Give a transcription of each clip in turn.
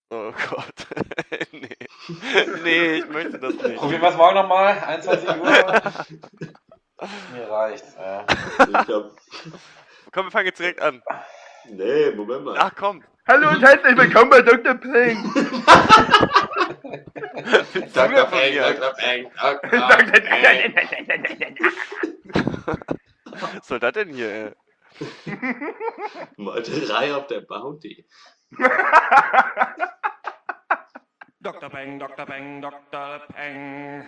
Oh Gott. Nee. Nee, ich möchte das nicht. Probieren wir es morgen nochmal, 21 Uhr. Mir reicht's. Ich hab. Komm, wir fangen jetzt direkt an. Nee, Moment mal. Ach komm. Hallo und herzlich willkommen bei Dr. Peng. Dr. Peng, Dr. Peng, Was soll das denn hier, ey? Meuterei auf der Bounty. Dr. Peng, Dr. Peng, Dr. Peng.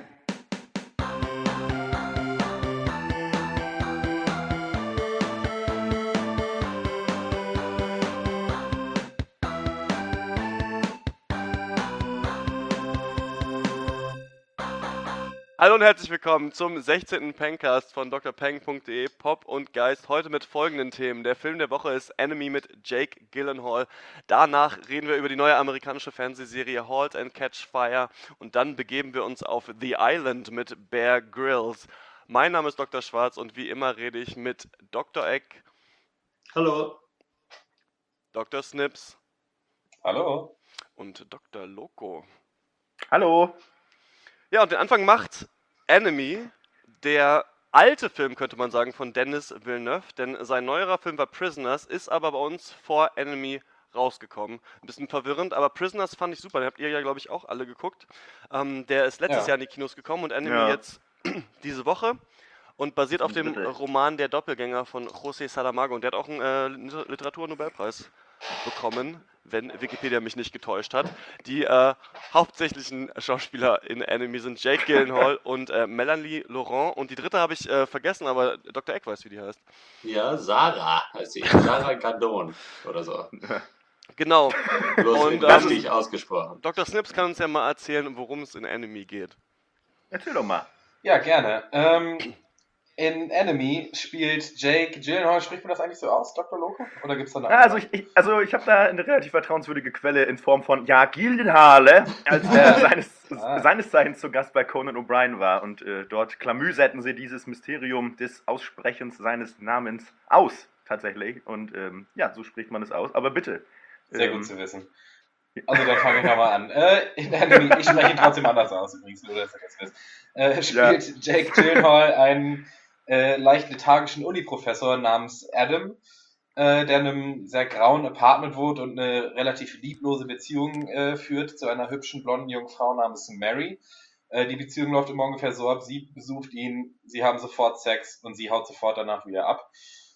Hallo und herzlich willkommen zum 16. Pengcast von drpeng.de, Pop und Geist. Heute mit folgenden Themen. Der Film der Woche ist Enemy mit Jake Gyllenhaal. Danach reden wir über die neue amerikanische Fernsehserie Halt and Catch Fire. Und dann begeben wir uns auf The Island mit Bear Grylls. Mein Name ist Dr. Schwarz und wie immer rede ich mit Dr. Eck, Hallo. Dr. Snips Hallo. und Dr. Loco. Hallo. Ja, und den Anfang macht Enemy, der alte Film, könnte man sagen, von Denis Villeneuve, denn sein neuerer Film war Prisoners, ist aber bei uns vor Enemy rausgekommen. Ein bisschen verwirrend, aber Prisoners fand ich super, den habt ihr ja, glaube ich, auch alle geguckt. Der ist letztes Jahr in die Kinos gekommen und Enemy jetzt diese Woche und basiert auf dem Roman Der Doppelgänger von José Saramago und der hat auch einen Literaturnobelpreis bekommen, wenn Wikipedia mich nicht getäuscht hat. Die hauptsächlichen Schauspieler in Enemy sind Jake Gyllenhaal und Melanie Laurent. Und die dritte habe ich vergessen, aber Dr. Eck weiß, wie die heißt. Ja, Sarah heißt sie. Sarah Gardon oder so. Genau. Bloß Und richtig ausgesprochen. Dr. Snips kann uns ja mal erzählen, worum es in Enemy geht. Erzähl doch mal. Ja, gerne. In Enemy spielt Jake Gyllenhaal, spricht man das eigentlich so aus, Dr. Loco? Oder gibt's da eine Ja, also ich habe da eine relativ vertrauenswürdige Quelle in Form von Gyllenhaal, als er seines Zeichens zu Gast bei Conan O'Brien war und dort klamüserten sie dieses Mysterium des Aussprechens seines Namens aus, tatsächlich. Und ja, so spricht man es aus. Aber bitte. Sehr gut zu wissen. Also dann fange ich nochmal an. In Enemy, ich spreche ihn trotzdem anders aus übrigens, nur dass ihr das wisst. Spielt Jake Gyllenhaal einen leicht lethargischen Uni-Professor namens Adam, der in einem sehr grauen Apartment wohnt und eine relativ lieblose Beziehung führt zu einer hübschen blonden jungen Frau namens Mary. Die Beziehung läuft immer ungefähr so ab, sie besucht ihn, sie haben sofort Sex und sie haut sofort danach wieder ab.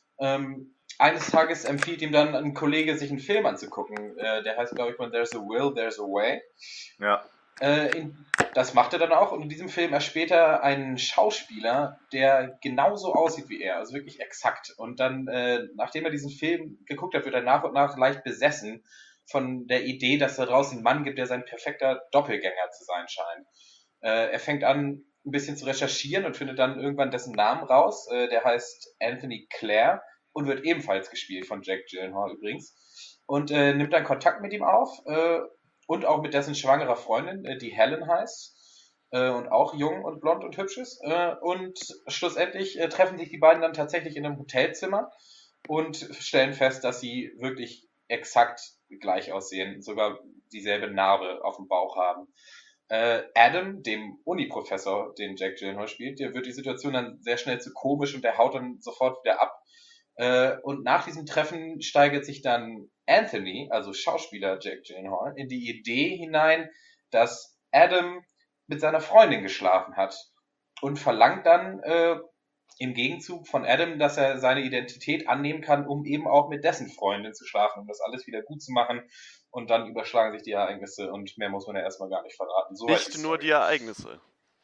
Eines Tages empfiehlt ihm dann ein Kollege, sich einen Film anzugucken. Der heißt, glaube ich, When There's a Will, There's a Way. Ja. Das macht er dann auch. Und in diesem Film erspielt er einen Schauspieler, der genauso aussieht wie er. Also wirklich exakt. Und dann, nachdem er diesen Film geguckt hat, wird er nach und nach leicht besessen von der Idee, dass da draußen einen Mann gibt, der sein perfekter Doppelgänger zu sein scheint. Er fängt an, ein bisschen zu recherchieren und findet dann irgendwann dessen Namen raus. Der heißt Anthony Clare und wird ebenfalls gespielt von Jake Gyllenhaal übrigens. Und nimmt dann Kontakt mit ihm auf und auch mit dessen schwangerer Freundin, die Helen heißt und auch jung und blond und hübsch ist. Und schlussendlich treffen sich die beiden dann tatsächlich in einem Hotelzimmer und stellen fest, dass sie wirklich exakt gleich aussehen, sogar dieselbe Narbe auf dem Bauch haben. Adam, dem Uni-Professor, den Jake Gyllenhaal spielt, der wird die Situation dann sehr schnell zu komisch und der haut dann sofort wieder ab. Und nach diesem Treffen steigert sich dann Anthony, also Schauspieler Jake Gyllenhaal, in die Idee hinein, dass Adam mit seiner Freundin geschlafen hat und verlangt dann im Gegenzug von Adam, dass er seine Identität annehmen kann, um eben auch mit dessen Freundin zu schlafen, um das alles wieder gut zu machen. Und dann überschlagen sich die Ereignisse und mehr muss man ja erstmal gar nicht verraten. So Nicht nur die Ereignisse.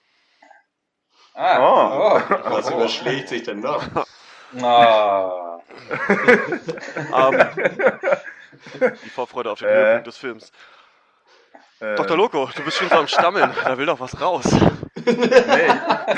Was überschlägt sich denn noch? Die Vorfreude auf den Höhepunkt des Films. Dr. Loco, du bist schon so am Stammeln. Da will doch was raus. Nee.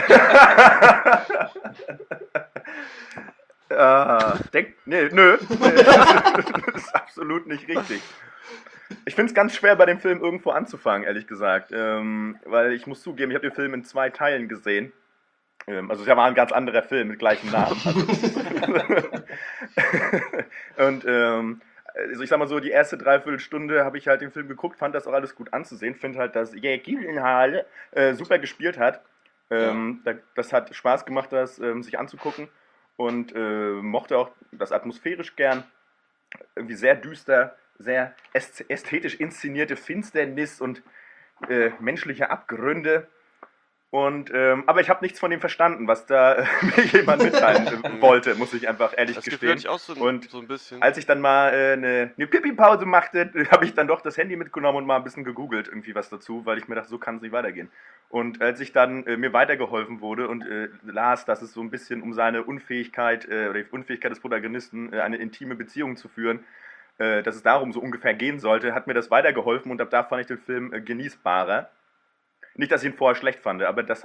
Nö. Das ist absolut nicht richtig. Ich finde es ganz schwer, bei dem Film irgendwo anzufangen, ehrlich gesagt. Weil ich muss zugeben, ich habe den Film in 2 Teilen gesehen. Also es war ein ganz anderer Film mit gleichem Namen. Und also ich sag mal so, die erste Dreiviertelstunde habe ich halt den Film geguckt, fand das auch alles gut anzusehen, finde halt, dass Jake Gyllenhaal super gespielt hat. Das hat Spaß gemacht, das sich anzugucken und mochte auch das atmosphärisch gern. Irgendwie sehr düster, sehr ästhetisch inszenierte Finsternis und menschliche Abgründe. Und, aber ich habe nichts von dem verstanden, was da mir jemand mitteilen wollte, muss ich einfach ehrlich Das Gefühl gestehen. hatte ich auch Und so ein bisschen. als ich dann mal eine Pipi-Pause machte, habe ich dann doch das Handy mitgenommen und mal ein bisschen gegoogelt, irgendwie was dazu, weil ich mir dachte, so kann es nicht weitergehen. Und als ich dann mir weitergeholfen wurde und las, dass es so ein bisschen um seine Unfähigkeit oder die Unfähigkeit des Protagonisten, eine intime Beziehung zu führen, dass es darum so ungefähr gehen sollte, hat mir das weitergeholfen und ab da fand ich den Film genießbarer. Nicht, dass ich ihn vorher schlecht fand, aber das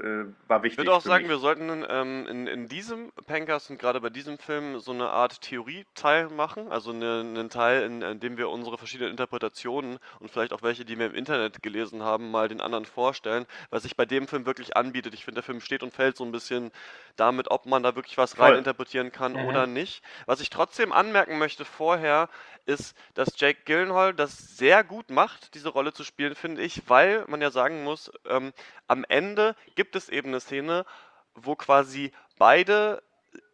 war wichtig. Ich würde auch für sagen, mich. wir sollten in diesem Pankers und gerade bei diesem Film so eine Art Theorie-Teil machen, also einen Teil, in dem wir unsere verschiedenen Interpretationen und vielleicht auch welche, die wir im Internet gelesen haben, mal den anderen vorstellen, was sich bei dem Film wirklich anbietet. Ich finde, der Film steht und fällt so ein bisschen damit, ob man da wirklich was Voll. rein interpretieren kann oder nicht. Was ich trotzdem anmerken möchte vorher, ist, dass Jake Gyllenhaal das sehr gut macht, diese Rolle zu spielen, finde ich, weil man ja sagen muss, am Ende gibt es eben eine Szene, wo quasi beide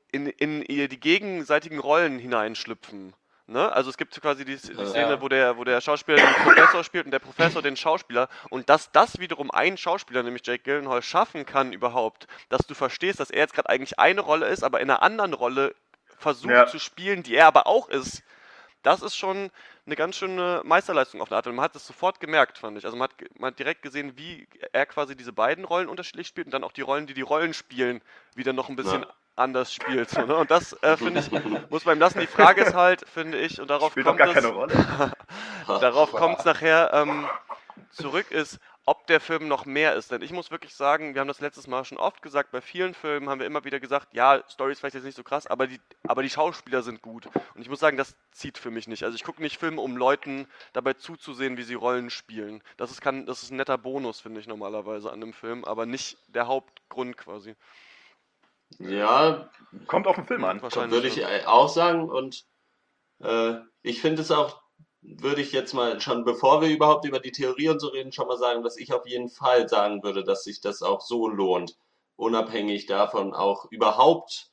in die gegenseitigen Rollen hineinschlüpfen. Ne? Also es gibt quasi die Szene, Ja. wo der Schauspieler den Professor spielt und der Professor den Schauspieler und dass das wiederum ein Schauspieler, nämlich Jake Gyllenhaal, schaffen kann überhaupt, dass du verstehst, dass er jetzt gerade eigentlich eine Rolle ist, aber in einer anderen Rolle versucht Ja. zu spielen, die er aber auch ist. Das ist schon eine ganz schöne Meisterleistung auf eine Art. Und man hat es sofort gemerkt, fand ich. Also man hat direkt gesehen, wie er quasi diese beiden Rollen unterschiedlich spielt und dann auch die Rollen, die die Rollen spielen, wieder noch ein bisschen anders spielt. So, ne? Und das, finde ich, muss man ihm lassen. Die Frage ist halt, finde ich, und darauf Spielt doch kommt gar es, keine Rolle. darauf kommt es nachher zurück, ist, ob der Film noch mehr ist. Denn ich muss wirklich sagen, wir haben das letztes Mal schon oft gesagt, bei vielen Filmen haben wir immer wieder gesagt, ja, Story ist vielleicht jetzt nicht so krass, aber die Schauspieler sind gut. Und ich muss sagen, das zieht für mich nicht. Also ich gucke nicht Filme, um Leuten dabei zuzusehen, wie sie Rollen spielen. Das ist ein netter Bonus, finde ich normalerweise an einem Film, aber nicht der Hauptgrund quasi. Ja, Kommt auf den Film an. Wahrscheinlich würde ich schon. auch sagen. Und ich finde es auch, würde ich jetzt mal schon, bevor wir überhaupt über die Theorie und so reden, schon mal sagen, dass ich auf jeden Fall sagen würde, dass sich das auch so lohnt, unabhängig davon auch überhaupt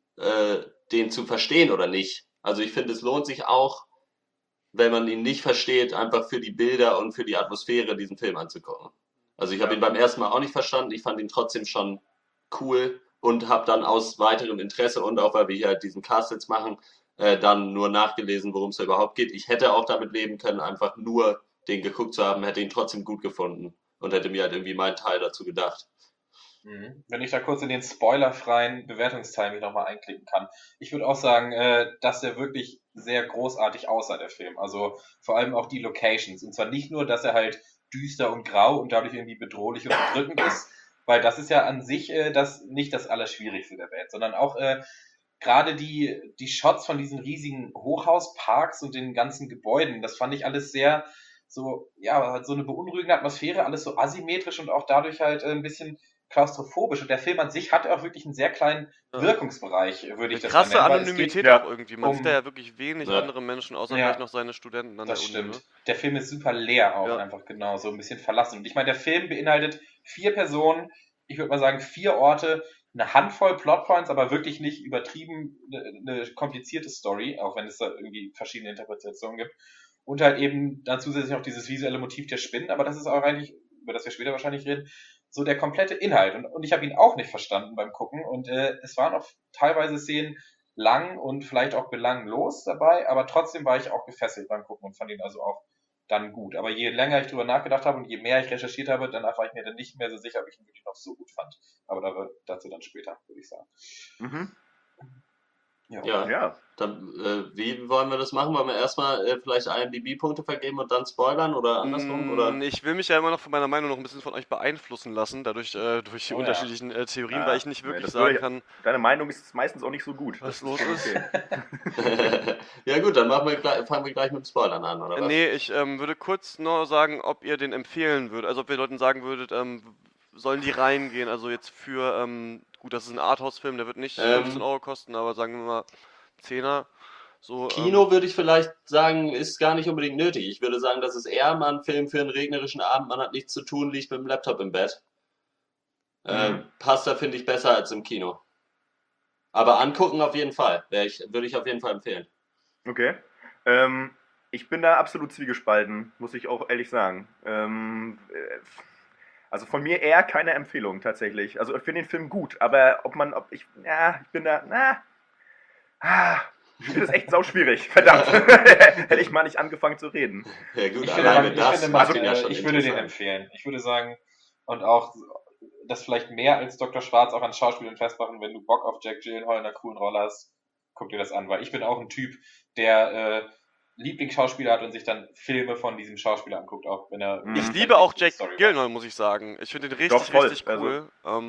den zu verstehen oder nicht. Also ich finde, es lohnt sich auch, wenn man ihn nicht versteht, einfach für die Bilder und für die Atmosphäre diesen Film anzugucken. Also ich habe ihn beim ersten Mal auch nicht verstanden, ich fand ihn trotzdem schon cool und habe dann aus weiterem Interesse und auch weil wir hier halt diesen Cast jetzt machen, dann nur nachgelesen, worum es da überhaupt geht. Ich hätte auch damit leben können, einfach nur den geguckt zu haben, hätte ihn trotzdem gut gefunden und hätte mir halt irgendwie meinen Teil dazu gedacht. Wenn ich da kurz in den spoilerfreien Bewertungsteil mich nochmal einklicken kann. Ich würde auch sagen, dass der wirklich sehr großartig aussah, der Film. Also vor allem auch die Locations. Und zwar nicht nur, dass er halt düster und grau und dadurch irgendwie bedrohlich und bedrückend ist, weil das ist ja an sich nicht das Allerschwierigste der Welt, sondern auch gerade die Shots von diesen riesigen Hochhausparks und den ganzen Gebäuden, das fand ich alles sehr so, ja, hat so eine beunruhigende Atmosphäre, alles so asymmetrisch und auch dadurch halt ein bisschen klaustrophobisch. Und der Film an sich hat auch wirklich einen sehr kleinen Ja. Wirkungsbereich, würde Eine ich das mal krasse nennen, weil es geht Anonymität ja auch irgendwie. Man sieht da um, ja wirklich wenig Ja. andere Menschen, außer ja, vielleicht noch seine Studenten an der das Uni. Ne? stimmt. Der Film ist super leer auch Ja. einfach genau, so ein bisschen verlassen. Und ich meine, der Film beinhaltet 4 Personen, ich würde mal sagen 4 Orte, eine Handvoll Plotpoints, aber wirklich nicht übertrieben eine komplizierte Story, auch wenn es da irgendwie verschiedene Interpretationen gibt. Und halt eben dann zusätzlich noch dieses visuelle Motiv der Spinnen, aber das ist auch eigentlich, über das wir später wahrscheinlich reden, so der komplette Inhalt. Und ich habe ihn auch nicht verstanden beim Gucken. Und es waren auch teilweise Szenen lang und vielleicht auch belanglos dabei, aber trotzdem war ich auch gefesselt beim Gucken und fand ihn also auch dann gut. Aber je länger ich drüber nachgedacht habe und je mehr ich recherchiert habe, danach war ich mir dann nicht mehr so sicher, ob ich ihn wirklich noch so gut fand. Aber dazu dann später, würde ich sagen. Mhm. Ja. Ja. Dann, wie wollen wir das machen? Wollen wir erstmal vielleicht IMDb-Punkte vergeben und dann spoilern oder andersrum? Oder? Ich will mich ja immer noch von meiner Meinung noch ein bisschen von euch beeinflussen lassen, dadurch durch die Oh ja. unterschiedlichen Theorien, Ah, weil ich nicht nee, wirklich das sagen würde ich- kann, Deine Meinung ist meistens auch nicht so gut. was Das los schon ist. okay. Ja gut, dann fangen wir gleich mit dem Spoilern an, oder was? Nee, ich würde kurz nur sagen, ob ihr den empfehlen würdet. Also ob ihr Leuten sagen würdet, sollen die reingehen. Also jetzt gut, das ist ein Arthouse-Film, der wird nicht 15 Euro kosten, aber sagen wir mal 10er. So, Kino würde ich vielleicht sagen, ist gar nicht unbedingt nötig. Ich würde sagen, das ist eher mal ein Film für einen regnerischen Abend. Man hat nichts zu tun, liegt mit dem Laptop im Bett. Passt da, finde ich, besser als im Kino. Aber angucken auf jeden Fall. Würde ich auf jeden Fall empfehlen. Okay. Ich bin da absolut zwiegespalten, muss ich auch ehrlich sagen. Also von mir eher keine Empfehlung tatsächlich. Also ich finde den Film gut, aber ich bin da, ich finde das echt sauschwierig. Verdammt. Hätte ich mal nicht angefangen zu reden. Ja gut, Ich finde, alleine das macht ihn ja ich schon würde den interessant. empfehlen. Ich würde sagen, und auch das vielleicht mehr als Dr. Schwarz auch an Schauspielern festmachen, wenn du Bock auf Jack Gyllenhaal in einer coolen Rolle hast, guck dir das an, weil ich bin auch ein Typ, der Lieblingsschauspieler hat und sich dann Filme von diesem Schauspieler anguckt, auch wenn er... ich Mhm. liebe auch Jack Story Gyllenhaal, muss ich sagen. Ich finde den Doch, richtig, voll. richtig cool.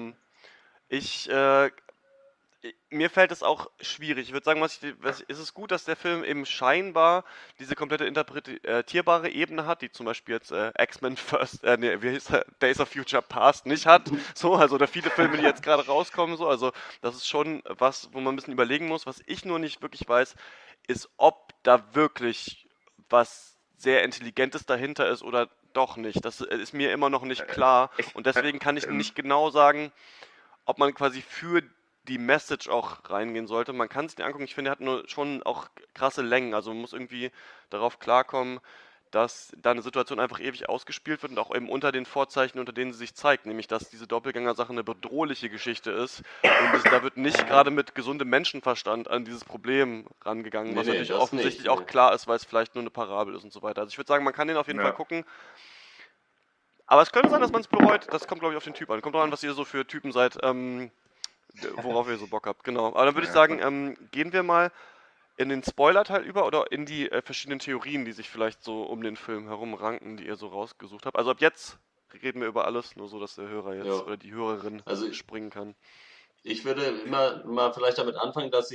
Mir fällt es auch schwierig. Ich würde sagen, ist es gut, dass der Film eben scheinbar diese komplette interpretierbare Ebene hat, die zum Beispiel jetzt X-Men wie hieß er? Days of Future Past nicht hat. So, also oder viele Filme, die jetzt gerade rauskommen, so. Also das ist schon was, wo man ein bisschen überlegen muss. Was ich nur nicht wirklich weiß, ist, ob da wirklich was sehr Intelligentes dahinter ist oder doch nicht. Das ist mir immer noch nicht klar. Und deswegen kann ich nicht genau sagen, ob man quasi für die Message auch reingehen sollte. Man kann es nicht angucken. Ich finde, er hat nur schon auch krasse Längen. Also man muss irgendwie darauf klarkommen, dass da eine Situation einfach ewig ausgespielt wird und auch eben unter den Vorzeichen, unter denen sie sich zeigt, nämlich dass diese Doppelgänger-Sache eine bedrohliche Geschichte ist und da wird nicht gerade mit gesundem Menschenverstand an dieses Problem rangegangen, was natürlich das offensichtlich nicht, auch klar ist, weil es vielleicht nur eine Parabel ist und so weiter. Also ich würde sagen, man kann den auf jeden Ja. Fall gucken. Aber es könnte sein, dass man es bereut. Das kommt, glaube ich, auf den Typ an. Kommt drauf an, was ihr so für Typen seid, worauf ihr so Bock habt. Genau. Aber dann würde ich sagen, gehen wir mal in den Spoiler-Teil über oder in die verschiedenen Theorien, die sich vielleicht so um den Film herum ranken, die ihr so rausgesucht habt. Also ab jetzt reden wir über alles, nur so, dass der Hörer jetzt oder die Hörerin springen kann. Ich würde immer mal vielleicht damit anfangen, dass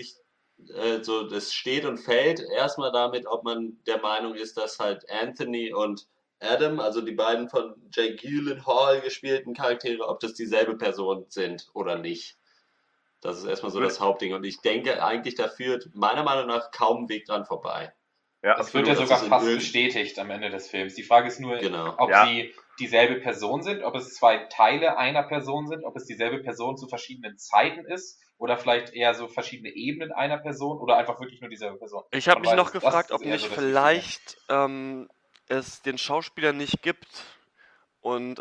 das steht und fällt erstmal damit, ob man der Meinung ist, dass halt Anthony und Adam, also die beiden von Jake Gyllenhaal gespielten Charaktere, ob das dieselbe Person sind oder nicht. Das ist erstmal so das Hauptding. Und ich denke eigentlich, da führt meiner Meinung nach kaum ein Weg dran vorbei. Ja, Es wird ja sogar fast bestätigt am Ende des Films. Die Frage ist nur, ob sie dieselbe Person sind, ob es zwei Teile einer Person sind, ob es dieselbe Person zu verschiedenen Zeiten ist oder vielleicht eher so verschiedene Ebenen einer Person oder einfach wirklich nur dieselbe Person. Ich habe mich noch gefragt, ob nicht vielleicht es den Schauspieler nicht gibt und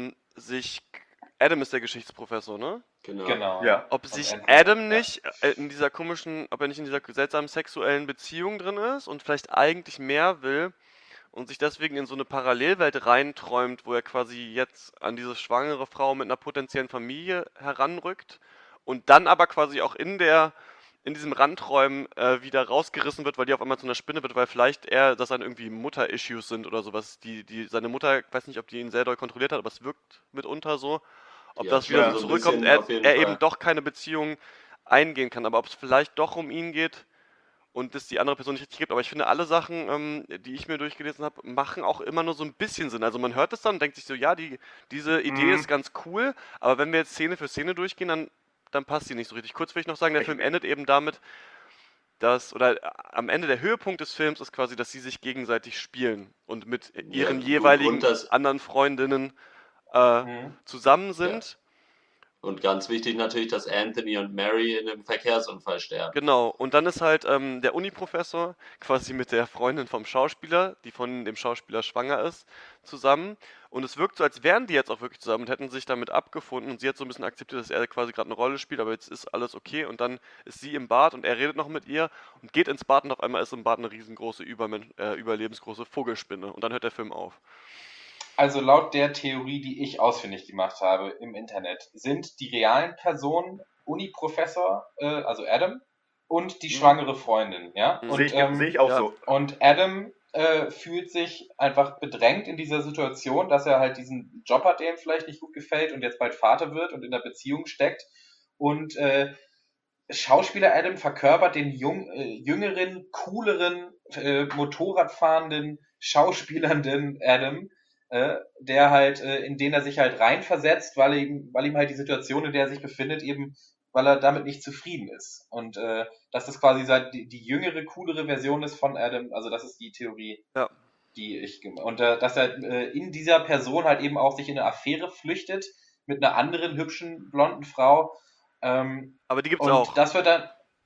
Adam ist der Geschichtsprofessor, ne? Genau. Ja. Ob sich Adam nicht in dieser ob er nicht in dieser seltsamen sexuellen Beziehung drin ist und vielleicht eigentlich mehr will und sich deswegen in so eine Parallelwelt reinträumt, wo er quasi jetzt an diese schwangere Frau mit einer potenziellen Familie heranrückt und dann aber quasi auch in diesem Randträumen wieder rausgerissen wird, weil die auf einmal zu einer Spinne wird, weil vielleicht dass dann irgendwie Mutter-Issues sind oder sowas. Seine Mutter, ich weiß nicht, ob die ihn sehr doll kontrolliert hat, aber es wirkt mitunter so. Ob das wieder so zurückkommt, er eben doch keine Beziehung eingehen kann, aber ob es vielleicht doch um ihn geht und es die andere Person nicht richtig gibt. Aber ich finde, alle Sachen, die ich mir durchgelesen habe, machen auch immer nur so ein bisschen Sinn. Also man hört es dann und denkt sich so, ja, diese Idee ist ganz cool, aber wenn wir jetzt Szene für Szene durchgehen, dann passt die nicht so richtig. Kurz will ich noch sagen, der Film endet eben damit, am Ende der Höhepunkt des Films ist quasi, dass sie sich gegenseitig spielen und mit ihren jeweiligen anderen Freundinnen zusammen sind. Und ganz wichtig natürlich, dass Anthony und Mary in einem Verkehrsunfall sterben. Genau, und dann ist halt der Uni-Professor quasi mit der Freundin vom Schauspieler, die von dem Schauspieler schwanger ist, zusammen. Und es wirkt so, als wären die jetzt auch wirklich zusammen und hätten sich damit abgefunden. Und sie hat so ein bisschen akzeptiert, dass er quasi gerade eine Rolle spielt, aber jetzt ist alles okay. Und dann ist sie im Bad und er redet noch mit ihr und geht ins Bad und auf einmal ist im Bad eine riesengroße, überlebensgroße Vogelspinne. Und dann hört der Film auf. Also laut der Theorie, die ich ausfindig gemacht habe im Internet, sind die realen Personen Uni-Professor, also Adam, und die schwangere Freundin, ja? Und, Sehe ich auch so. Und Adam fühlt sich einfach bedrängt in dieser Situation, dass er halt diesen Job hat, der ihm vielleicht nicht gut gefällt und jetzt bald Vater wird und in einer Beziehung steckt. Und Schauspieler Adam verkörpert den jüngeren, cooleren, Motorradfahrenden, schauspielernden Adam, der halt, in den er sich halt reinversetzt, weil ihm halt die Situation, in der er sich befindet, eben weil er damit nicht zufrieden ist. Und dass das quasi die jüngere, coolere Version ist von Adam, also das ist die Theorie, Ja. die ich und dass er in dieser Person halt eben auch sich in eine Affäre flüchtet mit einer anderen hübschen blonden Frau. Aber die gibt's Und auch. das wird dann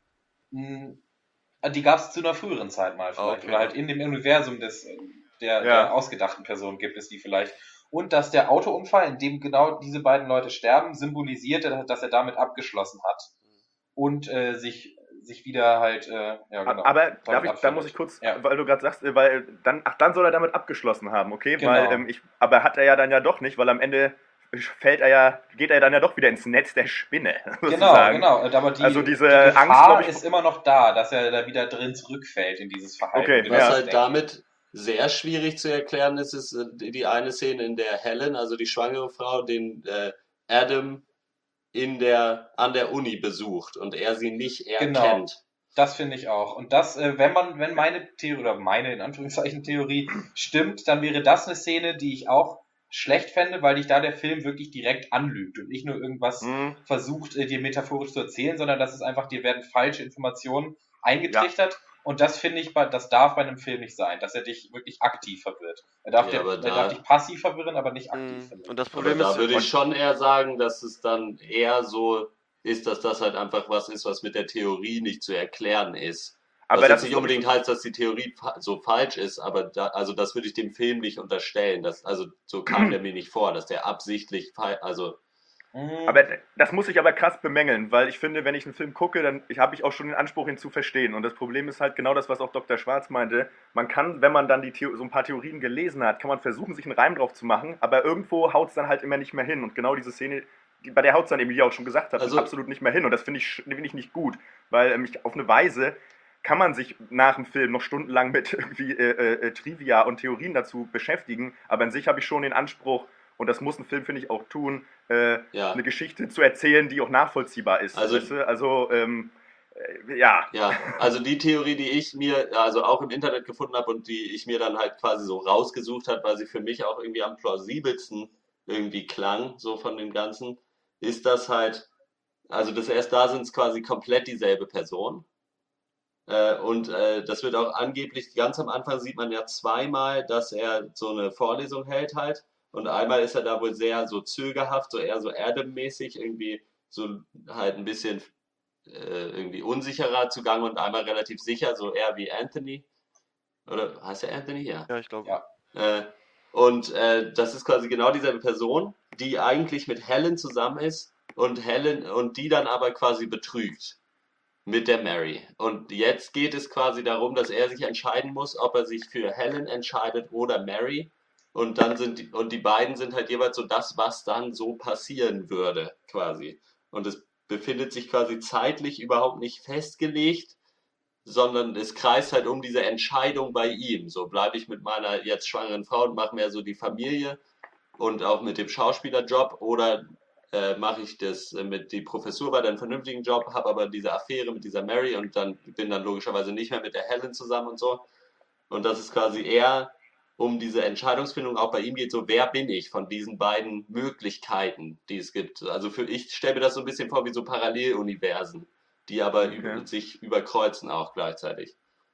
die gab es zu einer früheren Zeit mal vielleicht. Okay. Oder halt in dem Universum der ausgedachten Person gibt es die vielleicht. Und dass der Autounfall, in dem genau diese beiden Leute sterben, symbolisiert, dass er damit abgeschlossen hat. Und sich wieder halt, genau. Aber da muss ich kurz, weil du gerade sagst, dann soll er damit abgeschlossen haben, okay? Genau. Weil, aber hat er ja dann ja doch nicht, weil am Ende geht er dann ja doch wieder ins Netz der Spinne. Sozusagen. Genau. Aber also die diese Gefahr Angst, ist immer noch da, dass er da wieder drin zurückfällt in dieses Verhalten. Okay, Was ja. halt damit sehr schwierig zu erklären ist, ist die eine Szene, in der Helen, also die schwangere Frau, den Adam an der Uni besucht und er sie nicht erkennt. Genau. Das finde ich auch. Und das, wenn meine Theorie oder meine in Anführungszeichen Theorie stimmt, dann wäre das eine Szene, die ich auch schlecht fände, weil dich da der Film wirklich direkt anlügt und nicht nur irgendwas versucht, dir metaphorisch zu erzählen, sondern das ist einfach, dir werden falsche Informationen eingetrichtert. Und das finde ich, das darf bei einem Film nicht sein, dass er dich wirklich aktiv verwirrt. Er darf dich passiv verwirren, aber nicht aktiv verwirren. Und das Problem Aber ist, da würde ich schon eher sagen, dass es dann eher so ist, dass das halt einfach was ist, was mit der Theorie nicht zu erklären ist. Aber Was das jetzt nicht unbedingt heißt, dass die Theorie so falsch ist, aber das würde ich dem Film nicht unterstellen. Also so kam der mir nicht vor, dass der absichtlich Aber das muss ich aber krass bemängeln, weil ich finde, wenn ich einen Film gucke, dann habe ich auch schon den Anspruch, ihn zu verstehen. Und das Problem ist halt genau das, was auch Dr. Schwarz meinte. Man kann, wenn man dann so ein paar Theorien gelesen hat, kann man versuchen, sich einen Reim drauf zu machen, aber irgendwo haut es dann halt immer nicht mehr hin. Und genau diese Szene, bei der haut es dann eben, wie ihr auch schon gesagt habt, absolut nicht mehr hin. Und das finde ich nicht gut, weil auf eine Weise kann man sich nach dem Film noch stundenlang mit irgendwie Trivia und Theorien dazu beschäftigen, aber an sich habe ich schon den Anspruch, und das muss ein Film, finde ich, auch tun, eine Geschichte zu erzählen, die auch nachvollziehbar ist. Also die Theorie, die ich mir also auch im Internet gefunden habe und die ich mir dann halt quasi so rausgesucht habe, weil sie für mich auch irgendwie am plausibelsten irgendwie klang, so von dem Ganzen, ist das halt, also das erst da sind es quasi komplett dieselbe Person. Das wird auch angeblich, ganz am Anfang sieht man ja zweimal, dass er so eine Vorlesung hält halt. Und einmal ist er da wohl sehr so zögerhaft, so eher so Adam-mäßig, irgendwie so halt ein bisschen irgendwie unsicherer zugange und einmal relativ sicher, so eher wie Anthony. Oder heißt er Anthony? Ja. Ja, ich glaube. Ja. Das ist quasi genau dieselbe Person, die eigentlich mit Helen zusammen ist und die dann aber quasi betrügt mit der Mary. Und jetzt geht es quasi darum, dass er sich entscheiden muss, ob er sich für Helen entscheidet oder Mary. Und dann die beiden sind halt jeweils so das, was dann so passieren würde, quasi. Und es befindet sich quasi zeitlich überhaupt nicht festgelegt, sondern es kreist halt um diese Entscheidung bei ihm. So bleibe ich mit meiner jetzt schwangeren Frau und mache mehr so die Familie und auch mit dem Schauspielerjob oder mache ich das die Professur weiter einen vernünftigen Job, habe aber diese Affäre mit dieser Mary und bin dann logischerweise nicht mehr mit der Helen zusammen und so. Und das ist quasi eher um diese Entscheidungsfindung auch bei ihm geht, so wer bin ich von diesen beiden Möglichkeiten, die es gibt. Also ich stelle mir das so ein bisschen vor wie so Paralleluniversen, die aber sich überkreuzen auch gleichzeitig.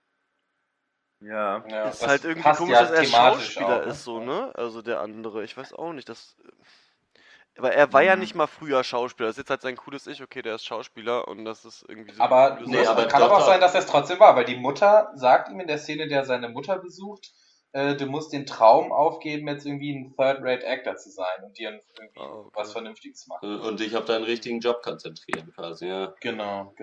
Ja. Ist halt irgendwie komisch, dass er Schauspieler ist, so, ne? Also der andere, ich weiß auch nicht, aber er war ja nicht mal früher Schauspieler. Das ist jetzt halt sein cooles Ich, okay, der ist Schauspieler und das ist irgendwie so. Aber kann aber auch sein, dass er es trotzdem war, weil die Mutter sagt ihm in der Szene, der seine Mutter besucht, du musst den Traum aufgeben, jetzt irgendwie ein Third-Rate-Actor zu sein und dir irgendwie was Vernünftiges machen. Und dich auf deinen richtigen Job konzentrieren, quasi, ja. Genau.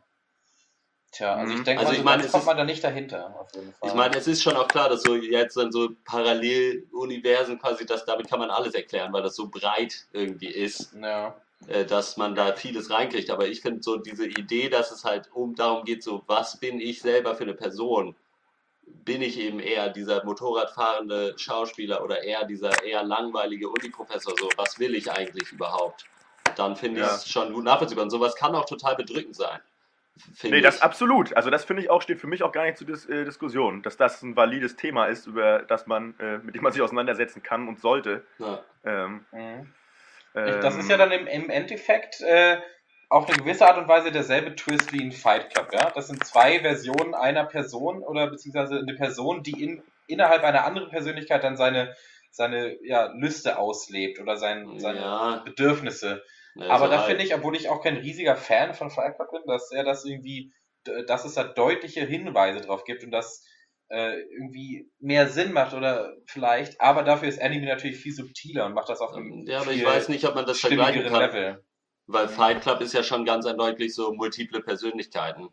Tja, also ich denke jetzt kommt man da nicht dahinter, auf jeden Fall. Ich meine, es ist schon auch klar, dass so jetzt dann so Paralleluniversen quasi, damit kann man alles erklären, weil das so breit irgendwie ist, dass man da vieles reinkriegt. Aber ich finde so diese Idee, dass es halt darum geht, so was bin ich selber für eine Person? Bin ich eben eher dieser motorradfahrende Schauspieler oder eher dieser eher langweilige Uni-Professor, so was will ich eigentlich überhaupt? Dann finde ich es schon gut nachvollziehbar. Und sowas kann auch total bedrückend sein. Das absolut. Also das finde ich auch, steht für mich auch gar nicht zur Diskussion, dass das ein valides Thema ist, mit dem man sich auseinandersetzen kann und sollte. Das ist ja dann im Endeffekt auf eine gewisse Art und Weise derselbe Twist wie in Fight Club, ja. Das sind zwei Versionen einer Person oder beziehungsweise eine Person, die innerhalb einer anderen Persönlichkeit dann seine Lüste auslebt oder seine Ja, Bedürfnisse. ne, Aber so da halt. finde ich, obwohl ich auch kein riesiger Fan von Fight Club bin, dass es da deutliche Hinweise drauf gibt und das irgendwie mehr Sinn macht oder vielleicht, aber dafür ist Anime natürlich viel subtiler und macht das auf einem Ja, aber ich viel weiß nicht, ob man das vergleichen stimmigeren kann, Level. weil Fight Club ist ja schon ganz eindeutig so multiple Persönlichkeiten,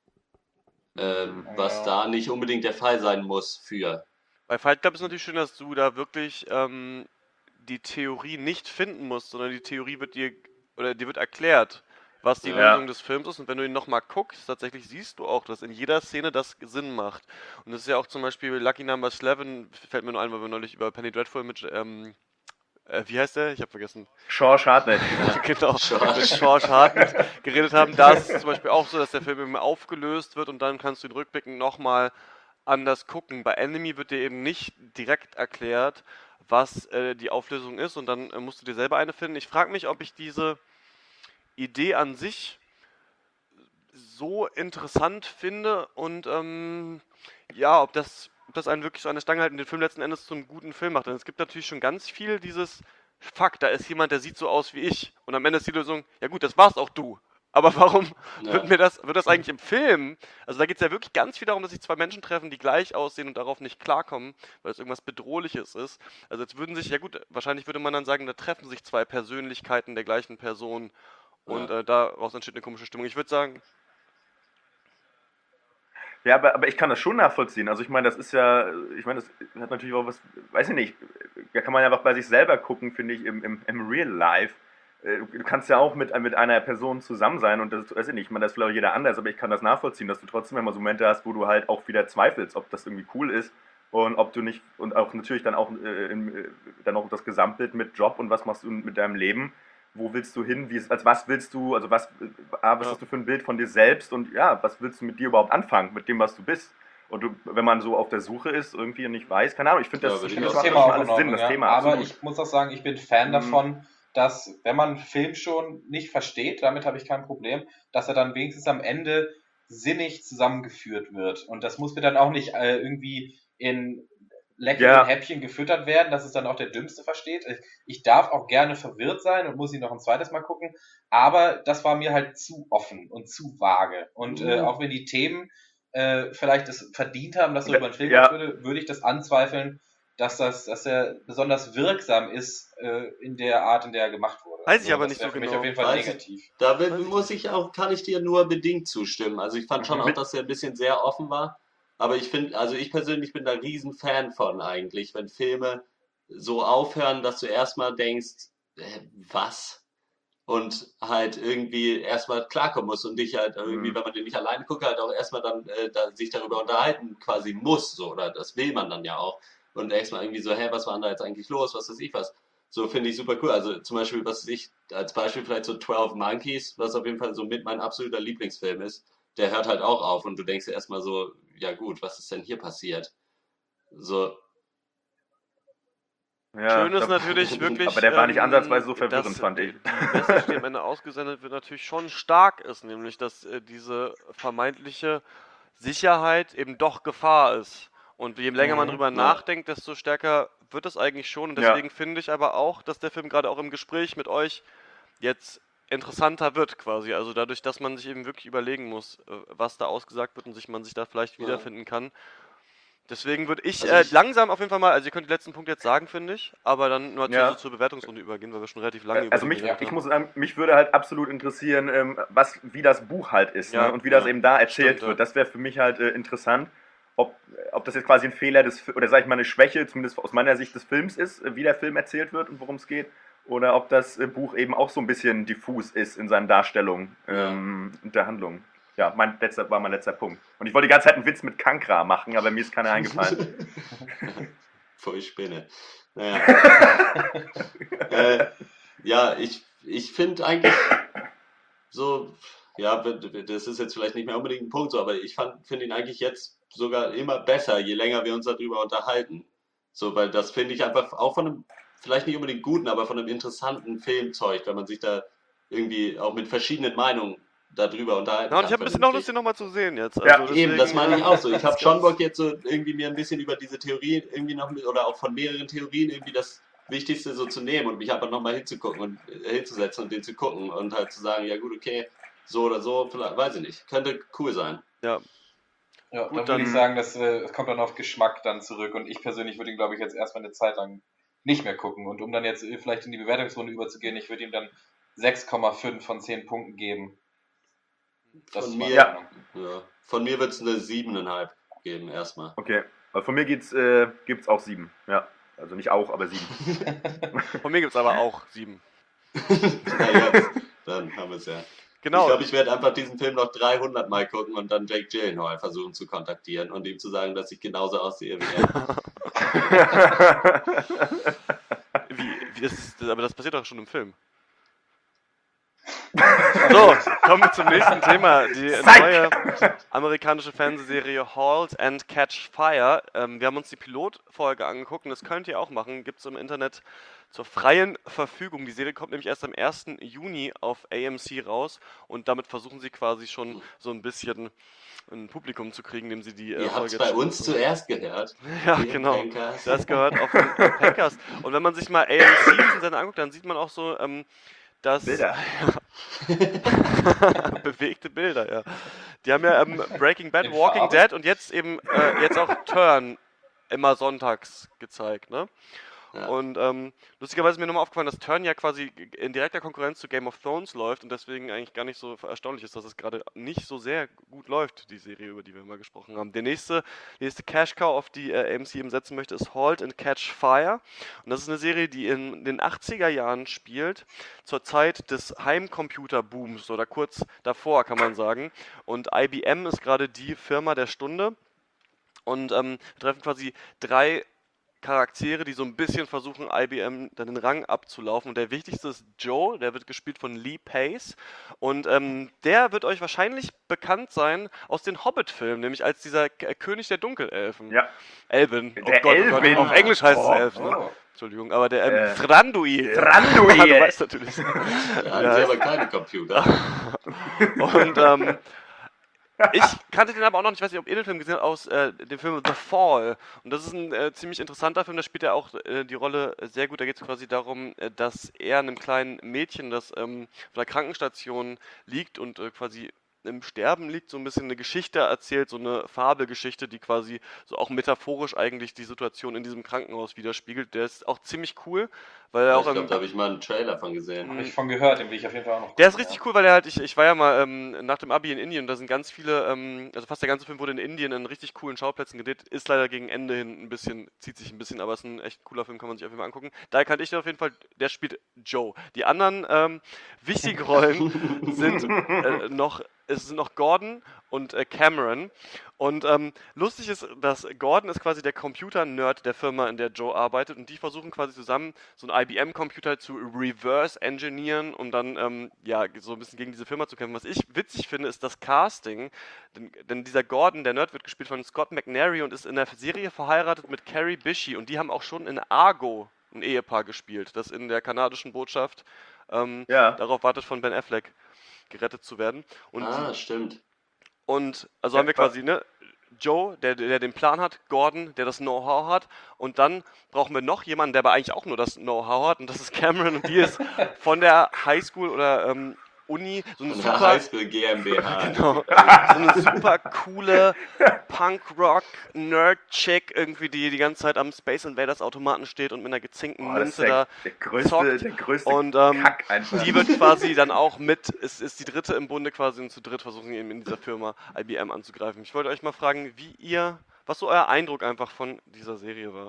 was Ja. da nicht unbedingt der Fall sein muss für. Bei Fight Club ist natürlich schön, dass du da wirklich die Theorie nicht finden musst, sondern die Theorie wird dir wird erklärt, was die Ja. Lösung des Films ist. Und wenn du ihn nochmal guckst, tatsächlich siehst du auch, dass in jeder Szene das Sinn macht. Und das ist ja auch zum Beispiel Lucky Number 11, fällt mir nur ein, weil wir neulich über Penny Dreadful mit, wie heißt der? Ich habe vergessen. George Hartnett. Genau, George. mit George Hartnett geredet haben. Da ist es zum Beispiel auch so, dass der Film eben aufgelöst wird und dann kannst du ihn rückblickend nochmal anders gucken. Bei Enemy wird dir eben nicht direkt erklärt, was die Auflösung ist und dann musst du dir selber eine finden. Ich frage mich, ob ich diese Idee an sich so interessant finde und ja, ob das einen wirklich so an der Stange halten, den Film letzten Endes zum guten Film macht. Denn es gibt natürlich schon ganz viel dieses Fuck, da ist jemand, der sieht so aus wie ich. Und am Ende ist die Lösung, ja gut, das warst auch du. Aber warum Ja. wird das eigentlich im Film? Also da geht es ja wirklich ganz viel darum, dass sich zwei Menschen treffen, die gleich aussehen und darauf nicht klarkommen, weil es irgendwas Bedrohliches ist. Also jetzt würden sich, ja gut, wahrscheinlich würde man dann sagen, da treffen sich zwei Persönlichkeiten der gleichen Person und Ja. daraus entsteht eine komische Stimmung. Ich würde sagen, Ja, aber ich kann das schon nachvollziehen. Also ich meine, das hat natürlich auch was, weiß ich nicht, da kann man ja einfach bei sich selber gucken, finde ich, im Real Life. Du kannst ja auch mit einer Person zusammen sein und das, weiß ich nicht, ich meine, das ist vielleicht auch jeder anders, aber ich kann das nachvollziehen, dass du trotzdem immer so Momente hast, wo du halt auch wieder zweifelst, ob das irgendwie cool ist und ob du nicht, und auch natürlich dann auch, dann auch das Gesamtbild mit Job und was machst du mit deinem Leben. Wo willst du hin? Was willst du, also was hast du für ein Bild von dir selbst und ja, was willst du mit dir überhaupt anfangen, mit dem, was du bist? Und wenn man so auf der Suche ist, irgendwie und nicht weiß, keine Ahnung, ich finde Ja, das, würde ich ich finde, auch das macht Thema schon auch alles in Sinn, Ordnung, das ja. Thema, Aber absolut. ich muss auch sagen, ich bin Fan Mhm. davon, dass, wenn man einen Film schon nicht versteht, damit habe ich kein Problem, dass er dann wenigstens am Ende sinnig zusammengeführt wird. Und das muss mir dann auch nicht irgendwie in leckeren Ja, Häppchen gefüttert werden, dass es dann auch der Dümmste versteht. Ich darf auch gerne verwirrt sein und muss ihn noch ein zweites Mal gucken, aber das war mir halt zu offen und zu vage. Und auch wenn die Themen vielleicht es verdient haben, dass darüber ein Film gemacht ja, würde, würde ich das anzweifeln, dass er besonders wirksam ist in der Art, in der er gemacht wurde. weiß ich aber das nicht wäre so für mich genau. auf jeden Fall Weiß ich- negativ. Da Weiß ich muss ich auch, kann ich dir nur bedingt zustimmen. Also ich fand schon auch, Mit- dass er ein bisschen sehr offen war. Aber ich finde, also ich persönlich bin da riesen Fan von eigentlich, wenn Filme so aufhören, dass du erstmal denkst, was? Und halt irgendwie erstmal klarkommen musst und dich halt irgendwie, Mhm. wenn man den nicht alleine guckt, halt auch erstmal dann sich darüber unterhalten quasi muss, so, oder das will man dann ja auch. Und erstmal irgendwie so, hä, was war denn da jetzt eigentlich los, was weiß ich was. So finde ich super cool. Also zum Beispiel, was ich, als Beispiel vielleicht so 12 Monkeys, was auf jeden Fall so mit mein absoluter Lieblingsfilm ist, der hört halt auch auf und du denkst dir erstmal so, ja gut, was ist denn hier passiert? So, ja, Schön ist natürlich wirklich, aber der war nicht ansatzweise so verwirrend, dass fand ich. die Message, die am Ende ausgesendet wird, natürlich schon stark ist, nämlich dass diese vermeintliche Sicherheit eben doch Gefahr ist. Und je länger man drüber Ja. nachdenkt, desto stärker wird es eigentlich schon. Und Ja. deswegen finde ich aber auch, dass der Film gerade auch im Gespräch mit euch jetzt interessanter wird quasi. Also dadurch, dass man sich eben wirklich überlegen muss, was da ausgesagt wird und man sich da vielleicht Ja. wiederfinden kann. Deswegen würde ich, Also ich- langsam auf jeden Fall mal, also ihr könnt die letzten Punkte jetzt sagen, finde ich, aber dann nur Ja. zur Bewertungsrunde übergehen, weil wir schon relativ lange Also über mich, den geredet ich haben. muss sagen, mich würde halt absolut interessieren, wie das Buch halt ist, Ja, ne? Und wie das ja. eben da erzählt Stimmt, wird. ja. Das wäre für mich halt interessant, ob das jetzt quasi ein Fehler oder sag ich mal eine Schwäche, zumindest aus meiner Sicht des Films ist, wie der Film erzählt wird und worum es geht, oder ob das Buch eben auch so ein bisschen diffus ist in seinen Darstellungen und der Handlung. Ja, war mein letzter Punkt. Und ich wollte die ganze Zeit einen Witz mit Kankra machen, aber mir ist keiner eingefallen. Voll Spinne. Naja. Ja, ich finde eigentlich so, ja, das ist jetzt vielleicht nicht mehr unbedingt ein Punkt so, aber ich finde ihn eigentlich jetzt sogar immer besser, je länger wir uns darüber unterhalten. So, weil das finde ich einfach auch von einem, vielleicht nicht unbedingt guten, aber von einem interessanten Film zeugt, wenn man sich da irgendwie auch mit verschiedenen Meinungen darüber unterhalten Ja, und ich habe ein bisschen noch Lust, den nochmal zu sehen jetzt. Also Eben, das meine ich auch so. Ich habe schon Bock. Bock jetzt so irgendwie mir ein bisschen über diese Theorien irgendwie noch mit, oder auch von mehreren Theorien irgendwie das Wichtigste so zu nehmen und mich einfach nochmal hinzugucken und hinzusetzen und den zu gucken und halt zu sagen, ja gut, okay, so oder so, vielleicht, weiß ich nicht, könnte cool sein. Ja. Ja, Gut, dann würde ich sagen, das kommt dann auf Geschmack dann zurück und ich persönlich würde ihn, glaube ich, jetzt erstmal eine Zeit lang nicht mehr gucken und um dann jetzt vielleicht in die Bewertungsrunde überzugehen, ich würde ihm dann 6,5 von 10 Punkten geben. Das Von ist mir, meine Meinung. ja, von mir wird es eine 7,5 geben, erstmal. Okay, also von mir gibt's auch 7. Ja, also nicht auch, aber 7. Von mir gibt es aber auch 7. Na jetzt, dann haben wir es ja. Genau. Ich glaube, ich werde einfach diesen Film noch 300 Mal gucken und dann Jake Gyllenhaal versuchen zu kontaktieren und ihm zu sagen, dass ich genauso aussehe wie er. Aber das passiert doch schon im Film. So, kommen wir zum nächsten Thema. Die neue amerikanische Fernsehserie Halt and Catch Fire. Wir haben uns die Pilotfolge angeguckt und das könnt ihr auch machen. Gibt es im Internet zur freien Verfügung. Die Serie kommt nämlich erst am 1. Juni auf AMC raus und damit versuchen sie quasi schon so ein bisschen ein Publikum zu kriegen, indem sie die Ihr habt Folge es bei jetzt uns zuerst gehört. Ja, Ihr genau. Pankers. Das gehört auf den Packers. Und wenn man sich mal AMC-Sender anguckt, dann sieht man auch so, dass... Bilder. Bewegte Bilder, ja. Die haben ja Breaking Bad, In Walking Farbe. Dead und jetzt eben jetzt auch Turn immer sonntags gezeigt, ne? Ja. Und lustigerweise ist mir nochmal aufgefallen, dass Turn ja quasi in direkter Konkurrenz zu Game of Thrones läuft und deswegen eigentlich gar nicht so erstaunlich ist, dass es gerade nicht so sehr gut läuft, die Serie, über die wir mal gesprochen haben. Die nächste Cash Cow, auf die AMC eben setzen möchte, ist Halt and Catch Fire. Und das ist eine Serie, die in den 80er Jahren spielt, zur Zeit des Heimcomputer-Booms oder kurz davor, kann man sagen. Und IBM ist gerade die Firma der Stunde und treffen quasi 3 Charaktere, die so ein bisschen versuchen, IBM dann den Rang abzulaufen. Und der wichtigste ist Joe, der wird gespielt von Lee Pace. Und der wird euch wahrscheinlich bekannt sein aus den Hobbit-Filmen, nämlich als dieser König der Dunkelelfen. Ja. Elben. Der Oh Gott, Elben. auf Englisch heißt es Oh. Elfen. Ne? Oh. Entschuldigung, aber der Thranduil. Thranduil. Du weißt natürlich. Da haben Ja. sie aber keine Computer. Und ich kannte den aber auch noch nicht, ich weiß nicht, ob ihr den Film gesehen habt, aus dem Film The Fall. Und das ist ein ziemlich interessanter Film, da spielt er auch die Rolle sehr gut. Da geht es quasi darum, dass er einem kleinen Mädchen, das auf einer Krankenstation liegt und quasi im Sterben liegt, so ein bisschen eine Geschichte erzählt, so eine Fabelgeschichte, die quasi so auch metaphorisch eigentlich die Situation in diesem Krankenhaus widerspiegelt. Der ist auch ziemlich cool, weil er Ich auch glaube, da habe ich mal einen Trailer von gesehen. Habe ich von gehört, den will ich auf jeden Fall auch noch Der ist gucken, richtig cool, weil er halt, ich war ja mal nach dem Abi in Indien, da sind ganz viele, also fast der ganze Film wurde in Indien in richtig coolen Schauplätzen gedreht, ist leider gegen Ende hin ein bisschen, zieht sich ein bisschen, aber ist ein echt cooler Film, kann man sich auf jeden Fall angucken. Daher kannte ich den auf jeden Fall, der spielt Joe. Die anderen wichtigen Rollen sind es sind noch Gordon und Cameron. Und lustig ist, dass Gordon ist quasi der Computer-Nerd der Firma, in der Joe arbeitet. Und die versuchen quasi zusammen so einen IBM-Computer zu reverse-engineeren, um dann ja, so ein bisschen gegen diese Firma zu kämpfen. Was ich witzig finde, ist das Casting. Denn dieser Gordon, der Nerd, wird gespielt von Scott McNary und ist in der Serie verheiratet mit Carrie Bishie. Und die haben auch schon in Argo ein Ehepaar gespielt, das in der kanadischen Botschaft Ja. darauf wartet, von Ben Affleck gerettet zu werden. Und Stimmt. und also haben wir quasi, ne, Joe, der den Plan hat, Gordon, der das Know-how hat, und dann brauchen wir noch jemanden, der aber eigentlich auch nur das Know-how hat, und das ist Cameron, und die ist von der Highschool oder Uni, so eine Von der super, Highschool GmbH. genau, so eine super coole Punk-Rock-Nerd-Chick, irgendwie, die die ganze Zeit am Space Invaders Automaten steht und mit einer gezinkten Oh, das ist Münze da der größte, zockt. der größte Und Kack einfach. die wird quasi dann auch ist die dritte im Bunde quasi, und zu dritt versuchen sie eben in dieser Firma IBM anzugreifen. Ich wollte euch mal fragen, was so euer Eindruck einfach von dieser Serie war.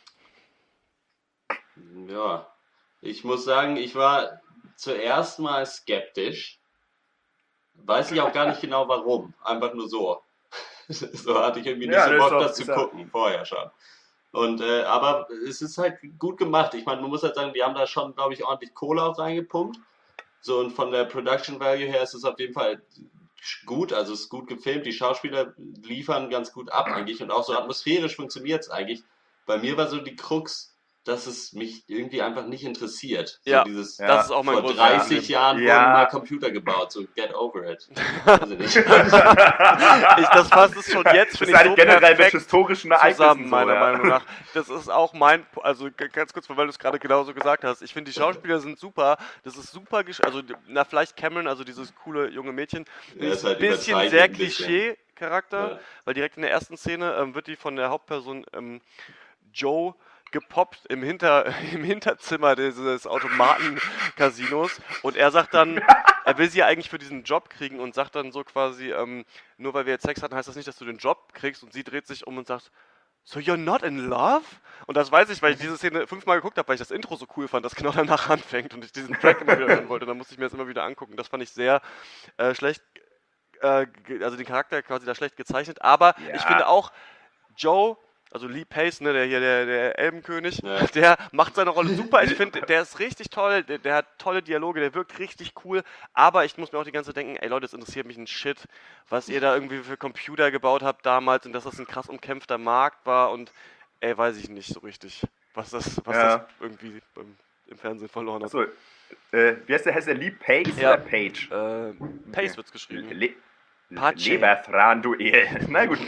Ja, ich muss sagen, ich war zuerst mal skeptisch. Weiß ich auch gar nicht genau warum. Einfach nur so. So hatte ich irgendwie nicht Ja, so das Bock, ist doch- das zu ist ja- gucken, vorher schon. Und, aber es ist halt gut gemacht. Ich meine, man muss halt sagen, die haben da schon, glaube ich, ordentlich Kohle auch reingepumpt. So, und von der Production Value her ist es auf jeden Fall gut. Also es ist gut gefilmt. Die Schauspieler liefern ganz gut ab eigentlich. Und auch so atmosphärisch funktioniert es eigentlich. Bei mir war so die Krux, dass es mich irgendwie einfach nicht interessiert. Ja, so dieses, das ist auch mein vor großes 30 Problem. Jahren Ja. wurden mal Computer gebaut, so get over it. Weiß ich nicht. Das fasst es schon jetzt, Das finde ist ich, eigentlich so generell mit perfekt historischen Ereignissen zusammen, so, meiner ja. Meinung nach. Das ist auch also ganz kurz, weil du es gerade genauso gesagt hast. Ich finde, die Schauspieler sind super. Das ist super, also, vielleicht Cameron, also dieses coole junge Mädchen, Ja, ist ist ein halt bisschen überzeichnet sehr ein bisschen. Klischee-Charakter, Ja. weil direkt in der ersten Szene wird die von der Hauptperson Joe gepoppt im Hinterzimmer dieses Automaten-Casinos und er sagt dann, er will sie ja eigentlich für diesen Job kriegen und sagt dann so quasi, nur weil wir jetzt Sex hatten, heißt das nicht, dass du den Job kriegst, und sie dreht sich um und sagt, so you're not in love? Und das weiß ich, weil ich diese Szene 5-mal geguckt habe, weil ich das Intro so cool fand, das genau danach anfängt und ich diesen Track immer wieder hören wollte. Dann musste ich mir das immer wieder angucken. Das fand ich sehr schlecht, also den Charakter quasi da schlecht gezeichnet. Aber Ja. ich finde auch, Joe, also Lee Pace, ne, der Elbenkönig, Ja. der macht seine Rolle super. Ich finde, der ist richtig toll, der hat tolle Dialoge, der wirkt richtig cool. Aber ich muss mir auch die ganze Zeit denken, ey Leute, es interessiert mich ein Shit, was ihr da irgendwie für Computer gebaut habt damals und dass das ein krass umkämpfter Markt war und weiß ich nicht so richtig, was das irgendwie im Fernsehen verloren hat. Achso, wie heißt der Lee Pace Ja. oder Page? Pace wird's geschrieben. Pace. Leberthranduel. Na gut.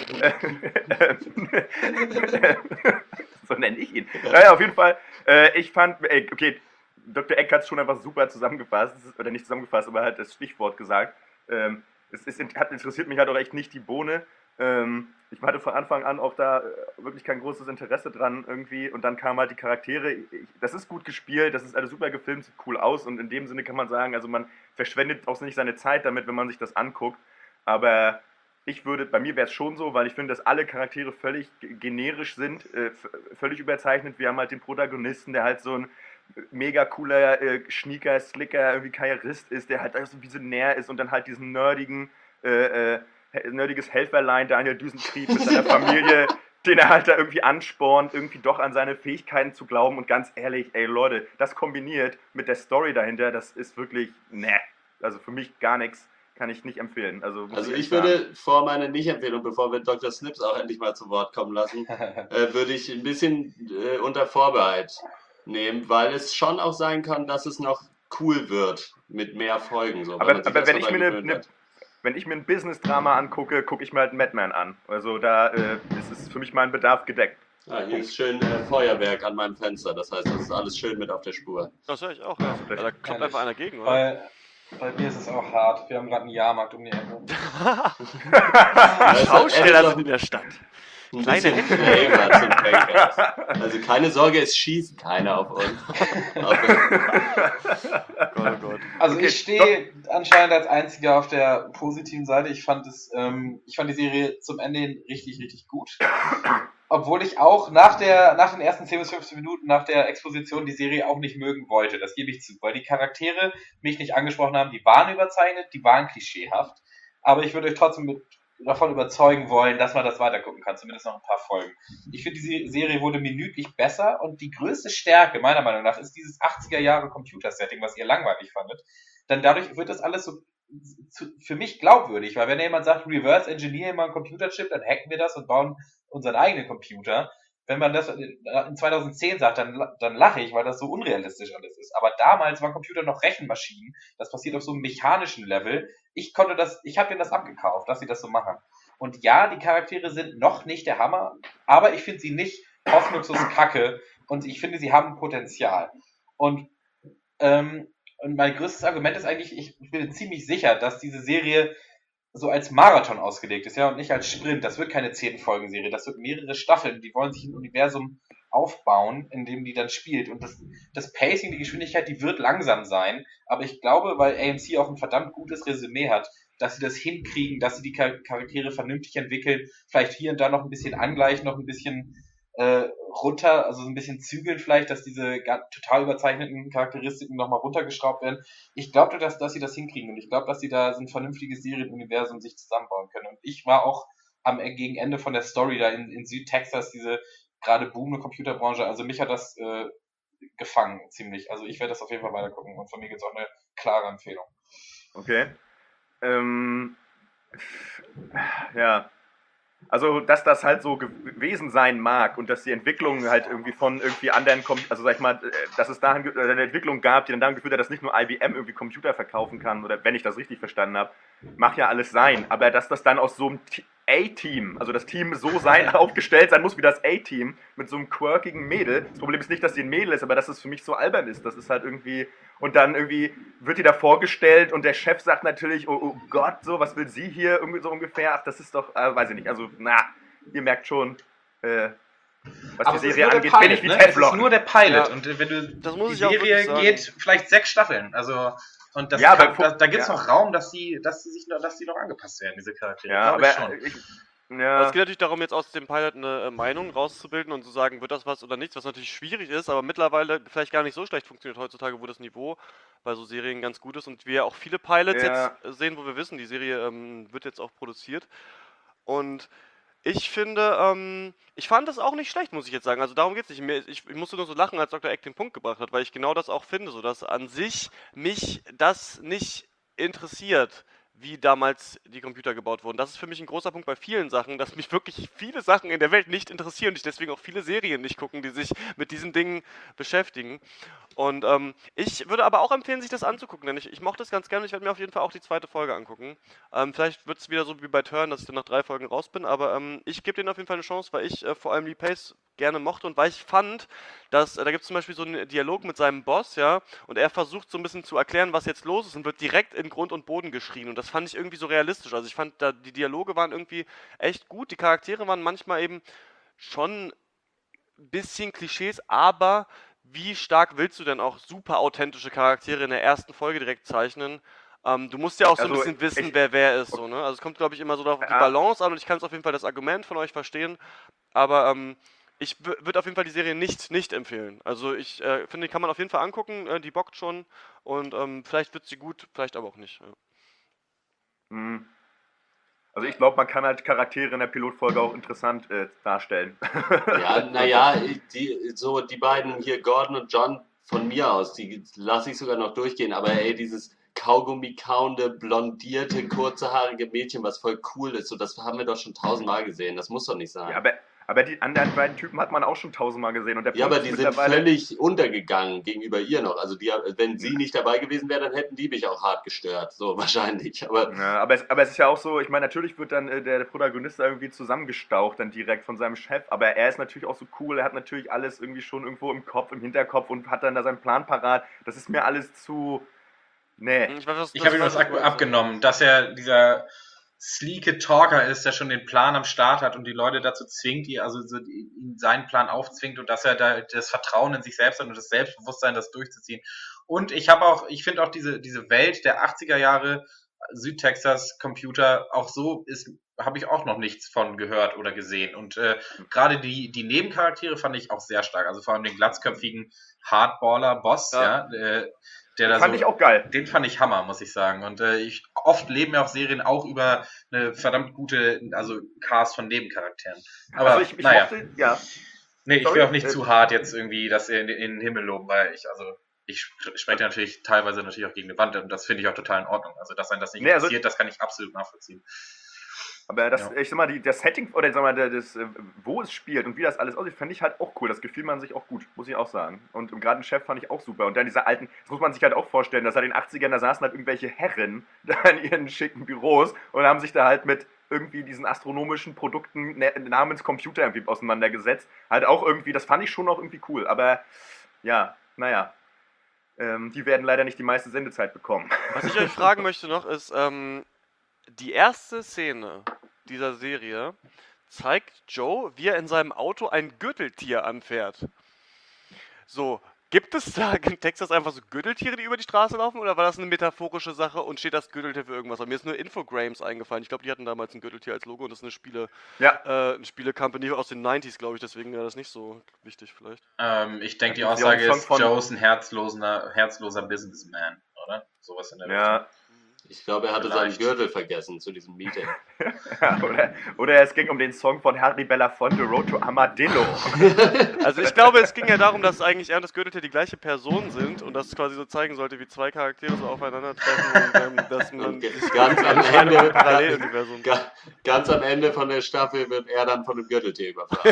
So nenne ich ihn. Naja, auf jeden Fall. Ich fand, okay, Dr. Eck hat es schon einfach super zusammengefasst, oder nicht zusammengefasst, aber hat das Stichwort gesagt. Interessiert mich halt auch echt nicht die Bohne. Ich hatte von Anfang an auch da wirklich kein großes Interesse dran irgendwie, und dann kamen halt die Charaktere. Das ist gut gespielt, das ist alles super gefilmt, sieht cool aus, und in dem Sinne kann man sagen, also man verschwendet auch nicht seine Zeit damit, wenn man sich das anguckt. Aber bei mir wäre es schon so, weil ich finde, dass alle Charaktere völlig generisch sind, völlig überzeichnet. Wir haben halt den Protagonisten, der halt so ein mega cooler Schnieker, Slicker, irgendwie Karrierist ist, der halt so visionär ist, und dann halt diesen nerdiges Helferlein Daniel Düsentrieb mit seiner Familie, den er halt da irgendwie anspornt, irgendwie doch an seine Fähigkeiten zu glauben. Und ganz ehrlich, ey Leute, das kombiniert mit der Story dahinter, das ist wirklich, also für mich gar nichts. Kann ich nicht empfehlen. Also Ich würde vor meiner Nicht-Empfehlung, bevor wir Dr. Snips auch endlich mal zu Wort kommen lassen, würde ich ein bisschen unter Vorbehalt nehmen, weil es schon auch sein kann, dass es noch cool wird mit mehr Folgen. So, aber wenn ich mir ein Business-Drama angucke, gucke ich mir halt Madman an. Also da ist es für mich mein Bedarf gedeckt. Hier ist schön Feuerwerk an meinem Fenster, das heißt, das ist alles schön mit auf der Spur. Das höre ich auch, ja. Da kommt einfach einer gegen, oder? Bei mir ist es auch hart. Wir haben gerade einen Jahrmarkt um die Ecke. Schausteller sind in der Stadt. Ein Kleine bisschen Flavor zum Podcast. Also keine Sorge, es schießt keiner auf uns. Oh Gott. Also ich stehe anscheinend als Einziger auf der positiven Seite. Ich fand die Serie zum Ende hin richtig, richtig gut. Obwohl ich auch nach den ersten 10 bis 15 Minuten nach der Exposition die Serie auch nicht mögen wollte. Das gebe ich zu. Weil die Charaktere mich nicht angesprochen haben. Die waren überzeichnet, die waren klischeehaft. Aber ich würde euch trotzdem davon überzeugen wollen, dass man das weitergucken kann. Zumindest noch ein paar Folgen. Ich finde, die Serie wurde minütlich besser. Und die größte Stärke, meiner Meinung nach, ist dieses 80er Jahre Computer-Setting, was ihr langweilig fandet. Denn dadurch wird das alles so für mich glaubwürdig, weil wenn jemand sagt, reverse engineer mal einen Computerchip, dann hacken wir das und bauen unseren eigenen Computer. Wenn man das in 2010 sagt, dann lache ich, weil das so unrealistisch alles ist. Aber damals waren Computer noch Rechenmaschinen. Das passiert auf so einem mechanischen Level. Ich habe mir das abgekauft, dass sie das so machen. Und ja, die Charaktere sind noch nicht der Hammer, aber ich finde sie nicht hoffnungslos kacke und ich finde, sie haben Potenzial. Und mein größtes Argument ist eigentlich, ich bin ziemlich sicher, dass diese Serie so als Marathon ausgelegt ist, ja, und nicht als Sprint. Das wird keine 10-Folgen-Serie, das wird mehrere Staffeln. Die wollen sich ein Universum aufbauen, in dem die dann spielt. Und das Pacing, die Geschwindigkeit, die wird langsam sein. Aber ich glaube, weil AMC auch ein verdammt gutes Resümee hat, dass sie das hinkriegen, dass sie die Charaktere vernünftig entwickeln, vielleicht hier und da noch ein bisschen angleichen, noch ein bisschen runter, also so ein bisschen zügeln vielleicht, dass diese total überzeichneten Charakteristiken nochmal runtergeschraubt werden. Ich glaube, dass sie das hinkriegen und ich glaube, dass sie da so ein vernünftiges Serienuniversum sich zusammenbauen können. Und ich war auch gegen Ende von der Story da in Südtexas, diese gerade boomende Computerbranche, also mich hat das gefangen ziemlich. Also ich werde das auf jeden Fall weiter gucken und von mir gibt es auch eine klare Empfehlung. Okay. Ja. Also, dass das halt so gewesen sein mag und dass die Entwicklung halt irgendwie von irgendwie anderen, also sag ich mal, dass es dahin eine Entwicklung gab, die dann dahin geführt hat, dass nicht nur IBM irgendwie Computer verkaufen kann, oder wenn ich das richtig verstanden habe, mag ja alles sein. Aber dass das dann aus so einem A-Team, also das Team so aufgestellt sein muss wie das A-Team, mit so einem quirkigen Mädel. Das Problem ist nicht, dass sie ein Mädel ist, aber dass es für mich so albern ist. Das ist halt irgendwie. Und dann irgendwie wird die da vorgestellt und der Chef sagt natürlich, oh Gott, so, was will sie hier irgendwie so ungefähr? Ach, das ist doch, weiß ich nicht. Also, ihr merkt schon, was Aber die es ist Serie nur der angeht, bin Pilot, ich wie ne? Es ist Teflon. nur der Pilot. Ja. Und wenn du Das muss die ich auch wirklich Serie sagen. geht vielleicht 6 Staffeln. Also und das Ja, kann, aber da gibt es ja. noch Raum, dass die noch angepasst werden, diese Charaktere. Ja, Glaub ich aber schon. Aber es geht natürlich darum, jetzt aus dem Pilot eine Meinung rauszubilden und zu sagen, wird das was oder nichts, was natürlich schwierig ist, aber mittlerweile vielleicht gar nicht so schlecht funktioniert heutzutage, wo das Niveau bei so Serien ganz gut ist und wir auch viele Pilots Ja. jetzt sehen, wo wir wissen, die Serie wird jetzt auch produziert. Und ich finde, ich fand das auch nicht schlecht, muss ich jetzt sagen. Also darum geht es nicht. Ich musste nur so lachen, als Dr. Eck den Punkt gebracht hat, weil ich genau das auch finde, so dass an sich mich das nicht interessiert, wie damals die Computer gebaut wurden. Das ist für mich ein großer Punkt bei vielen Sachen, dass mich wirklich viele Sachen in der Welt nicht interessieren und ich deswegen auch viele Serien nicht gucken, die sich mit diesen Dingen beschäftigen. Und ich würde aber auch empfehlen, sich das anzugucken, denn ich mochte es ganz gerne. Ich werde mir auf jeden Fall auch die zweite Folge angucken. Vielleicht wird es wieder so wie bei Turn, dass ich dann nach 3 Folgen raus bin, aber ich gebe denen auf jeden Fall eine Chance, weil ich vor allem Lee Pace gerne mochte und weil ich fand, dass da gibt es zum Beispiel so einen Dialog mit seinem Boss, ja, und er versucht so ein bisschen zu erklären, was jetzt los ist und wird direkt in Grund und Boden geschrien und das fand ich irgendwie so realistisch. Also ich fand, da die Dialoge waren irgendwie echt gut, die Charaktere waren manchmal eben schon ein bisschen Klischees, aber wie stark willst du denn auch super authentische Charaktere in der ersten Folge direkt zeichnen? Du musst ja auch so ein Also, bisschen wissen, ich- wer ist, so, ne? Also es kommt, glaube ich, immer so auf die Ja. Balance an und ich kann es auf jeden Fall das Argument von euch verstehen, aber ich würde auf jeden Fall die Serie nicht empfehlen. Also ich finde, die kann man auf jeden Fall angucken, die bockt schon und vielleicht wird sie gut, vielleicht aber auch nicht. Ja. Hm. Also ich glaube, man kann halt Charaktere in der Pilotfolge auch interessant darstellen. Ja, naja, die beiden hier, Gordon und John, von mir aus, die lasse ich sogar noch durchgehen, aber ey, dieses Kaugummi-kauende, blondierte, kurzhaarige Mädchen, was voll cool ist, so das haben wir doch schon 1000-mal gesehen, das muss doch nicht sein. Ja, aber die anderen beiden Typen hat man auch schon 1000-mal gesehen. Und der Ja, Punkt aber ist die sind mittlerweile- völlig untergegangen gegenüber ihr noch. Also wenn sie nicht dabei gewesen wäre, dann hätten die mich auch hart gestört. So wahrscheinlich. Aber Ja, aber es ist ja auch so, ich meine, natürlich wird dann der Protagonist da irgendwie zusammengestaucht dann direkt von seinem Chef, aber er ist natürlich auch so cool, er hat natürlich alles irgendwie schon irgendwo im Kopf, im Hinterkopf und hat dann da seinen Plan parat. Das ist mir alles zu... Nee. Ich weiß, Ich habe ihm das abgenommen, dass er dieser sleeke Talker ist, der schon den Plan am Start hat und die Leute dazu zwingt, ihn seinen Plan aufzwingt und dass er da das Vertrauen in sich selbst hat und das Selbstbewusstsein, das durchzuziehen. Und ich finde auch diese Welt der 80er Jahre Südtexas Computer auch so ist, habe ich auch noch nichts von gehört oder gesehen. Und gerade die Nebencharaktere fand ich auch sehr stark. Also vor allem den glatzköpfigen Hardballer-Boss, Ja. der da Fand so, ich auch geil. den fand ich Hammer, muss ich sagen. Und oft leben ja auch Serien auch über eine verdammt gute, also Cast von Nebencharakteren. Aber Also ich naja, mochte, ja. nee, ich sorry, will auch nicht zu hart jetzt irgendwie das in den Himmel loben, weil ich spreche natürlich teilweise natürlich auch gegen eine Wand und das finde ich auch total in Ordnung. Also, dass einen das nicht Nee, also- interessiert, das kann ich absolut nachvollziehen. Aber das, Ja. ich sag mal, das Setting, oder sag mal, wo es spielt und wie das alles aussieht, fand ich halt auch cool. Das gefiel man sich auch gut, muss ich auch sagen. Und gerade den Chef fand ich auch super. Und dann diese alten, das muss man sich halt auch vorstellen, dass in den 80ern, da saßen halt irgendwelche Herren da in ihren schicken Büros und haben sich da halt mit irgendwie diesen astronomischen Produkten namens Computer irgendwie auseinandergesetzt. Halt auch irgendwie, das fand ich schon auch irgendwie cool. Aber ja, naja. Die werden leider nicht die meiste Sendezeit bekommen. Was ich euch fragen möchte noch ist, die erste Szene dieser Serie zeigt Joe, wie er in seinem Auto ein Gürteltier anfährt. So, gibt es da in Texas einfach so Gürteltiere, die über die Straße laufen, oder war das eine metaphorische Sache und steht das Gürteltier für irgendwas? Mir ist nur Infogrames eingefallen. Ich glaube, die hatten damals ein Gürteltier als Logo und das ist Ja, eine Spiele-Company aus den 90s, glaube ich, deswegen wäre das nicht so wichtig vielleicht. Ich denke, die Das ist ja Aussage auch ein ist, Song von- Joe ist ein herzloser Businessman, oder? Sowas in der Richtung. ja. Ich glaube, er hatte seinen Vielleicht. Gürtel vergessen zu diesem Meeting. Oder es ging um den Song von Harry Belafonte, Road to Armadillo. Also ich glaube, es ging ja darum, dass eigentlich er und das Gürteltier die gleiche Person sind und das quasi so zeigen sollte, wie zwei Charaktere so aufeinandertreffen und dass man Und sich ganz am entscheidet Ende, im Paralleluniversum. ganz am Ende von der Staffel wird er dann von einem Gürteltier überfahren.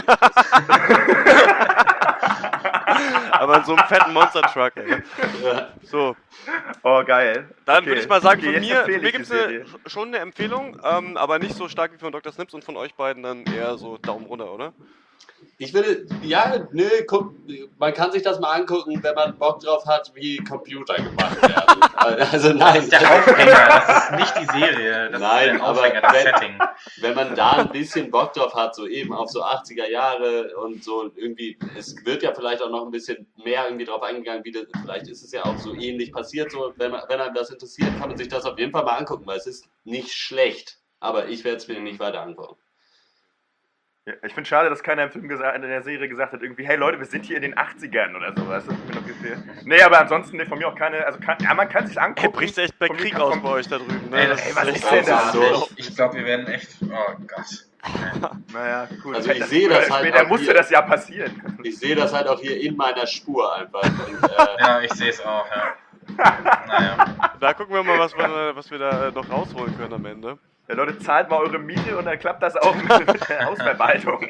Aber in so einem fetten Monster-Truck, ey. Ja. So, Oh, geil. dann Okay. würde ich mal sagen, Okay, von jetzt mir empfehle ich gibt es die Serie. schon eine Empfehlung, aber nicht so stark wie von Dr. Snips und von euch beiden dann eher so Daumen runter, oder? Ich würde, ja, nö, guck, man kann sich das mal angucken, wenn man Bock drauf hat, wie Computer gemacht werden. Also Das nein, ist der Aufhänger, das ist nicht die Serie. Das Nein, ist der Aufhänger, aber das Setting. wenn man da ein bisschen Bock drauf hat, so eben auf so 80er Jahre und so irgendwie, es wird ja vielleicht auch noch ein bisschen mehr irgendwie drauf eingegangen, wie das, vielleicht ist es ja auch so ähnlich passiert, so, wenn einem das interessiert, kann man sich das auf jeden Fall mal angucken, weil es ist nicht schlecht, aber ich werde es mir nicht weiter angucken. Ja, ich finde schade, dass keiner in der Serie gesagt hat, irgendwie, hey Leute, wir sind hier in den 80ern oder sowas. Das hat mir noch gefehlt. Nee, aber ansonsten, nee, von mir auch keine, also man kann sich Ey, angucken. bricht echt bei Von mir Krieg kann- aus von- bei euch da drüben, ne? Ey, Das ey, was echt ist denn da? so. Ich glaube, wir werden echt. Oh Gott. Naja, gut. Also ich sehe das halt Später auch musste hier. das ja passieren. Ich sehe das halt auch hier in meiner Spur einfach. Und, Ja, ich sehe es auch, ja. Naja. Da gucken wir mal, was wir da noch rausholen können am Ende. Ja, Leute, zahlt mal eure Miete und dann klappt das auch mit der Hausverwaltung.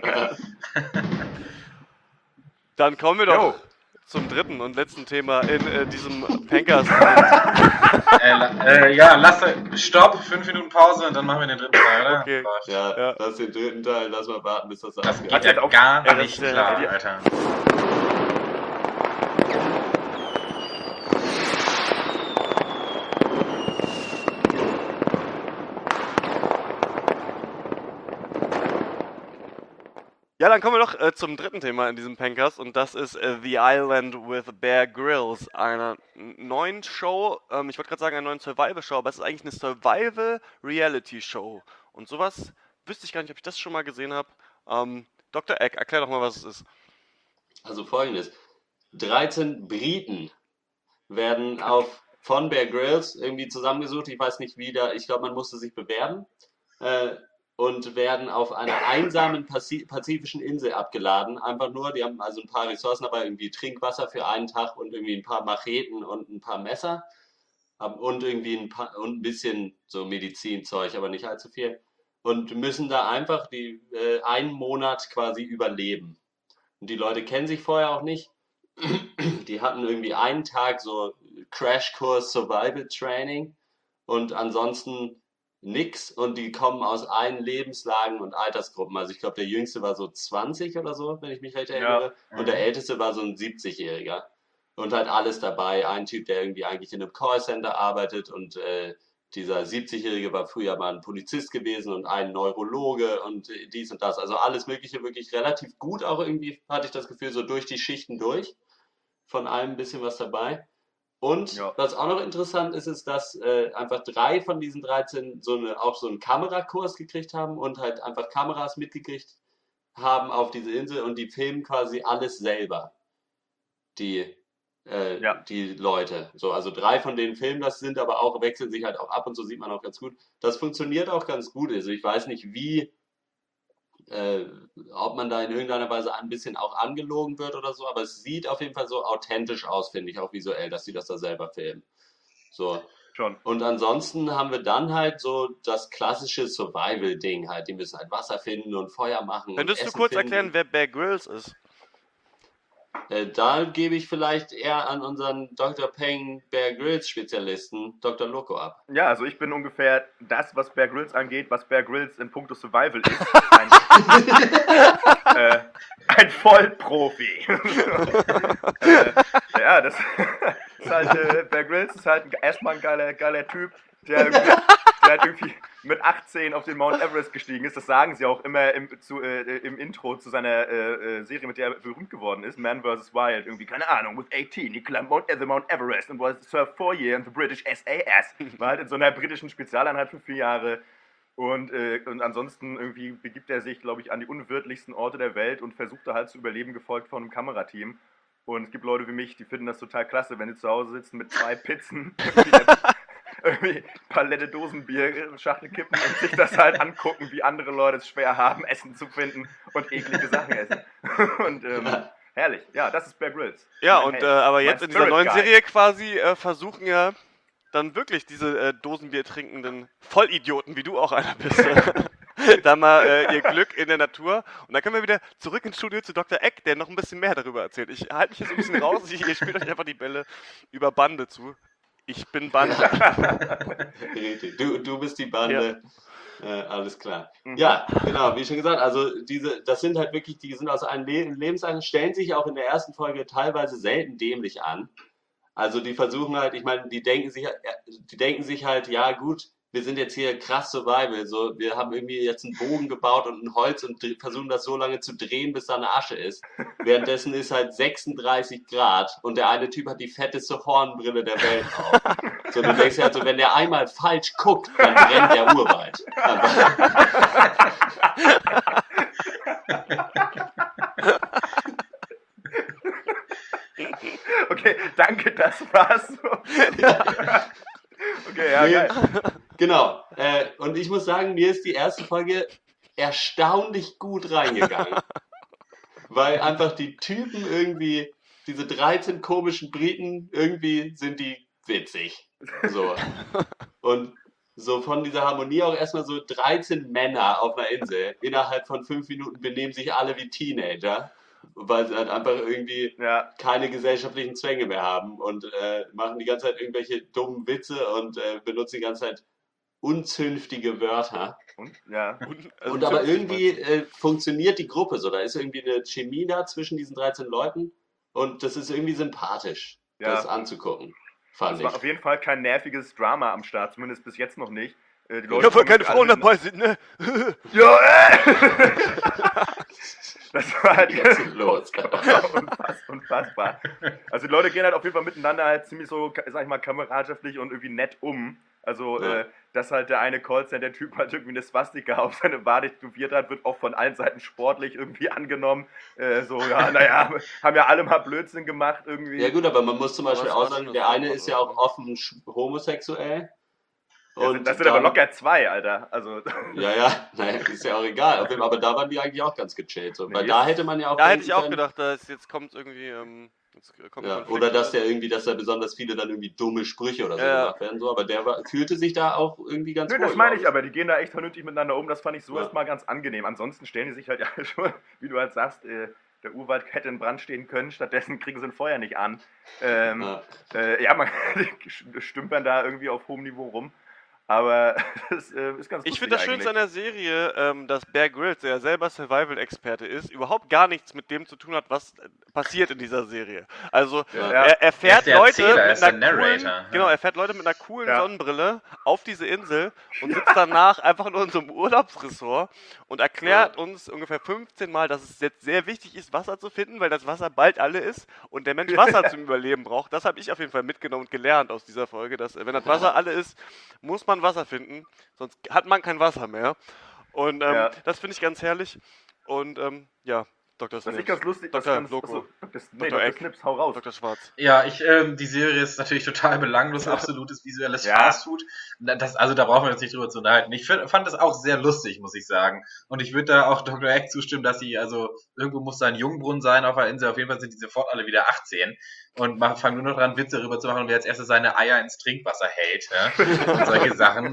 Dann kommen wir doch Jo. zum dritten und letzten Thema in diesem Pankers. Stopp, 5 Minuten Pause und dann machen wir den dritten Teil, oder? Okay. Läuft. ja, das ist den dritten Teil, lass mal warten, bis das Das abgeht. geht ja jetzt auch- gar Ja, das nicht ist ja- klar, die- Alter. Ja, dann kommen wir doch zum dritten Thema in diesem Pankers und das ist The Island with Bear Grylls, einer neuen Show, ich wollte gerade sagen einer neuen Survival-Show, aber es ist eigentlich eine Survival-Reality-Show und sowas wüsste ich gar nicht, ob ich das schon mal gesehen habe. Dr. Egg, erklär doch mal, was es ist. Also folgendes: 13 Briten werden von Bear Grylls irgendwie zusammengesucht. Ich weiß nicht wie ich glaube, man musste sich bewerben. Und werden auf einer einsamen pazifischen Insel abgeladen. Einfach nur, die haben also ein paar Ressourcen dabei, irgendwie Trinkwasser für einen Tag und irgendwie ein paar Macheten und ein paar Messer. Und irgendwie ein bisschen so Medizinzeug, aber nicht allzu viel. Und müssen da einfach einen Monat quasi überleben. Und die Leute kennen sich vorher auch nicht. Die hatten irgendwie einen Tag so Crashkurs Survival Training und ansonsten nix, und die kommen aus allen Lebenslagen und Altersgruppen. Also ich glaube, der Jüngste war so 20 oder so, wenn ich mich recht erinnere. Ja. Und der Älteste war so ein 70-Jähriger. Und halt alles dabei. Ein Typ, der irgendwie eigentlich in einem Callcenter arbeitet, und dieser 70-Jährige war früher mal ein Polizist gewesen und ein Neurologe und dies und das. Also alles Mögliche, wirklich relativ gut auch irgendwie, hatte ich das Gefühl, so durch die Schichten durch. Von allem ein bisschen was dabei. Und Ja. was auch noch interessant ist, ist, dass einfach 3 von diesen 13 auch so einen Kamerakurs gekriegt haben und halt einfach Kameras mitgekriegt haben auf diese Insel, und die filmen quasi alles selber. Die Leute. So, also 3 von denen filmen das, sind aber auch, wechseln sich halt auch ab und so, sieht man auch ganz gut. Das funktioniert auch ganz gut. Also ich weiß nicht, ob man da in irgendeiner Weise ein bisschen auch angelogen wird oder so, aber es sieht auf jeden Fall so authentisch aus, finde ich, auch visuell, dass sie das da selber filmen. So. Schon. Und ansonsten haben wir dann halt so das klassische Survival-Ding halt. Die müssen halt Wasser finden und Feuer machen. Könntest und du Essen kurz finden. erklären, wer Bear Grylls ist? Da gebe ich vielleicht eher an unseren Dr. Peng Bear Grylls Spezialisten Dr. Loco ab. Ja, also ich bin ungefähr das, was Bear Grylls angeht, was Bear Grylls in puncto Survival ist. Ein Vollprofi. Ja, das ist halt, Bear Grylls ist halt erstmal ein geiler Typ, der halt irgendwie mit 18 auf den Mount Everest gestiegen ist. Das sagen sie auch immer im Intro zu seiner Serie, mit der er berühmt geworden ist, Man vs. Wild. Irgendwie, keine Ahnung, with 18, he climbed the Mount Everest and was served 4 years in the British SAS. War halt in so einer britischen Spezialeinheit für 4 Jahre. Und ansonsten irgendwie begibt er sich, glaube ich, an die unwirtlichsten Orte der Welt und versucht da halt zu überleben, gefolgt von einem Kamerateam. Und es gibt Leute wie mich, die finden das total klasse, wenn die zu Hause sitzen mit 2 Pizzen, irgendwie Palette Dosenbier, Schachtel kippen und sich das halt angucken, wie andere Leute es schwer haben, Essen zu finden und eklige Sachen essen. Und herrlich. Ja, das ist Bear Grylls. Ja, Mein und Held. aber Mein jetzt in dieser Spirit neuen Guide. Serie quasi versuchen ja dann wirklich diese Dosenbier trinkenden Vollidioten, wie du auch einer bist, da mal ihr Glück in der Natur. Und dann können wir wieder zurück ins Studio zu Dr. Eck, der noch ein bisschen mehr darüber erzählt. Ich halte mich jetzt ein bisschen raus, ihr spielt euch einfach die Bälle über Bande zu. Ich bin Bande. Richtig. Du bist die Bande. Alles klar. Ja, genau, wie schon gesagt, also das sind halt wirklich, die sind aus allen Lebensjahren, stellen sich auch in der ersten Folge teilweise selten dämlich an. Also die versuchen halt, ich meine, die denken sich halt, ja gut, wir sind jetzt hier krass Survival, so, wir haben irgendwie jetzt einen Bogen gebaut und ein Holz und versuchen das so lange zu drehen, bis da eine Asche ist. Währenddessen ist halt 36 Grad und der eine Typ hat die fetteste Hornbrille der Welt auf. So, du denkst halt so, wenn der einmal falsch guckt, dann brennt der Urwald. Okay, danke, das war's so. Okay, ja, Nee, geil. Genau. Und ich muss sagen, mir ist die erste Folge erstaunlich gut reingegangen. Weil einfach die Typen irgendwie, diese 13 komischen Briten, irgendwie sind die witzig. So. Und so von dieser Harmonie auch erstmal so 13 Männer auf einer Insel. Innerhalb von 5 Minuten benehmen sich alle wie Teenager. Weil sie halt einfach irgendwie Ja, keine gesellschaftlichen Zwänge mehr haben und machen die ganze Zeit irgendwelche dummen Witze und benutzen die ganze Zeit unzünftige Wörter. und? Ja. Also Und aber 50 irgendwie funktioniert die Gruppe so. Da ist irgendwie eine Chemie da zwischen diesen 13 Leuten und das ist irgendwie sympathisch, Ja. das anzugucken, fand Es ich. war auf jeden Fall kein nerviges Drama am Start, zumindest bis jetzt noch nicht. Die Ja, Leute weil kommen keine alle Frauen mit- dabei sind, ne? Ja, Das war halt Was ist denn los? unfassbar. Also die Leute gehen halt auf jeden Fall miteinander halt ziemlich so, sag ich mal, kameradschaftlich und irgendwie nett um. Also, Ja. dass halt der eine Callcenter-Typ halt irgendwie eine Swastika auf seine Wade tätowiert hat, wird auch von allen Seiten sportlich irgendwie angenommen. So, ja, naja, haben ja alle mal Blödsinn gemacht irgendwie. Ja gut, aber man muss zum Aber Beispiel was auch war sagen, denn der das eine noch? ist ja auch offen homosexuell. Das sind aber dann- locker zwei, Alter. Also, Ja, naja, ist ja auch egal. Auf jeden Fall, aber da waren die eigentlich auch ganz gechillt. So. Nee, Weil jetzt- da hätte man ja auch Da hätte denken ich auch können, gedacht, dass jetzt kommt irgendwie jetzt kommt ja, Konflikt oder dass da besonders viele dann irgendwie dumme Sprüche oder so Ja. gemacht werden. So. Aber fühlte sich da auch irgendwie ganz nö, wohl. das meine glaub ich aber, die gehen da echt vernünftig miteinander um, das fand ich so Ja. erstmal ganz angenehm. Ansonsten stellen die sich halt ja schon, wie du halt sagst, der Urwald hätte in Brand stehen können, stattdessen kriegen sie ein Feuer nicht an. Ja. Ja, man stümpern da irgendwie auf hohem Niveau rum. Aber das ist ganz Ich finde das lustig Schönste an der Serie, dass Bear Grylls, der ja selber Survival-Experte ist, überhaupt gar nichts mit dem zu tun hat, was passiert in dieser Serie. Also Ja. er fährt Er ist der Leute Erzähler, er mit ist der einer coolen, Narrator, ja. genau, er fährt Leute mit einer coolen Ja. Sonnenbrille auf diese Insel und sitzt danach einfach nur in so einem Urlaubsressort und erklärt uns ungefähr 15 Mal, dass es jetzt sehr wichtig ist, Wasser zu finden, weil das Wasser bald alle ist und der Mensch Wasser zum Überleben braucht. Das habe ich auf jeden Fall mitgenommen und gelernt aus dieser Folge, dass wenn das Wasser alle ist, muss man Wasser finden, sonst hat man kein Wasser mehr. Und Ja. das finde ich ganz herrlich. Und ja, Dr. Was ich Snips. ganz lustig, Dr. ganz, Loco. achso, Dr. Dr. Eck. Snips, hau raus. Dr. Schwarz. Ja, die Serie ist natürlich total belanglos, absolutes visuelles Ja. Fastfood. Also da brauchen wir uns nicht drüber zu unterhalten. Ich fand das auch sehr lustig, muss ich sagen. Und ich würde da auch Dr. Eck zustimmen, dass irgendwo muss da ein Jungbrunnen sein auf der Insel. Auf jeden Fall sind die sofort alle wieder 18 und fangen nur noch dran, Witze darüber zu machen, wer als erstes seine Eier ins Trinkwasser hält. Ja? Und solche Sachen.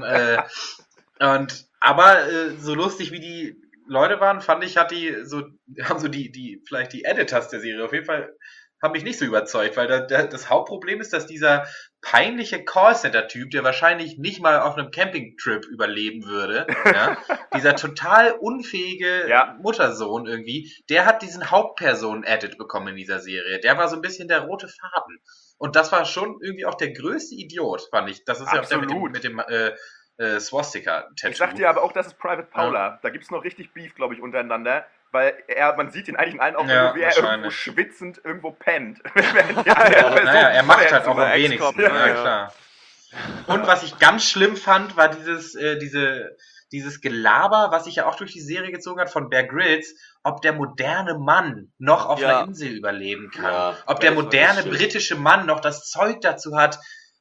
Aber so lustig wie die Leute waren, fand ich, haben vielleicht die Editors der Serie auf jeden Fall haben mich nicht so überzeugt, weil das Hauptproblem ist, dass dieser peinliche Callcenter-Typ, der wahrscheinlich nicht mal auf einem Campingtrip überleben würde, ja, dieser total unfähige Ja. Muttersohn irgendwie, der hat diesen Hauptpersonen-Edit bekommen in dieser Serie. Der war so ein bisschen der rote Faden. Und das war schon irgendwie auch der größte Idiot, fand ich. Das ist ja auch der Absolut. mit dem Swastika-Tattoo. Ich sag dir aber auch, das ist Private Paula. Da gibt's noch richtig Beef, glaube ich, untereinander. Weil man sieht ihn eigentlich in allen Aufnahmen, Ja, wie er irgendwo wahrscheinlich. schwitzend irgendwo pennt. Während die andere Person Naja, er macht halt auch Super am wenigsten. Ex-Cop, Ja, ja. klar. Und was ich ganz schlimm fand, war dieses Gelaber, was sich ja auch durch die Serie gezogen hat von Bear Grylls, ob der moderne Mann noch auf Ja. einer Insel überleben kann. Ja, Ob der das war moderne schlimm. britische Mann noch das Zeug dazu hat,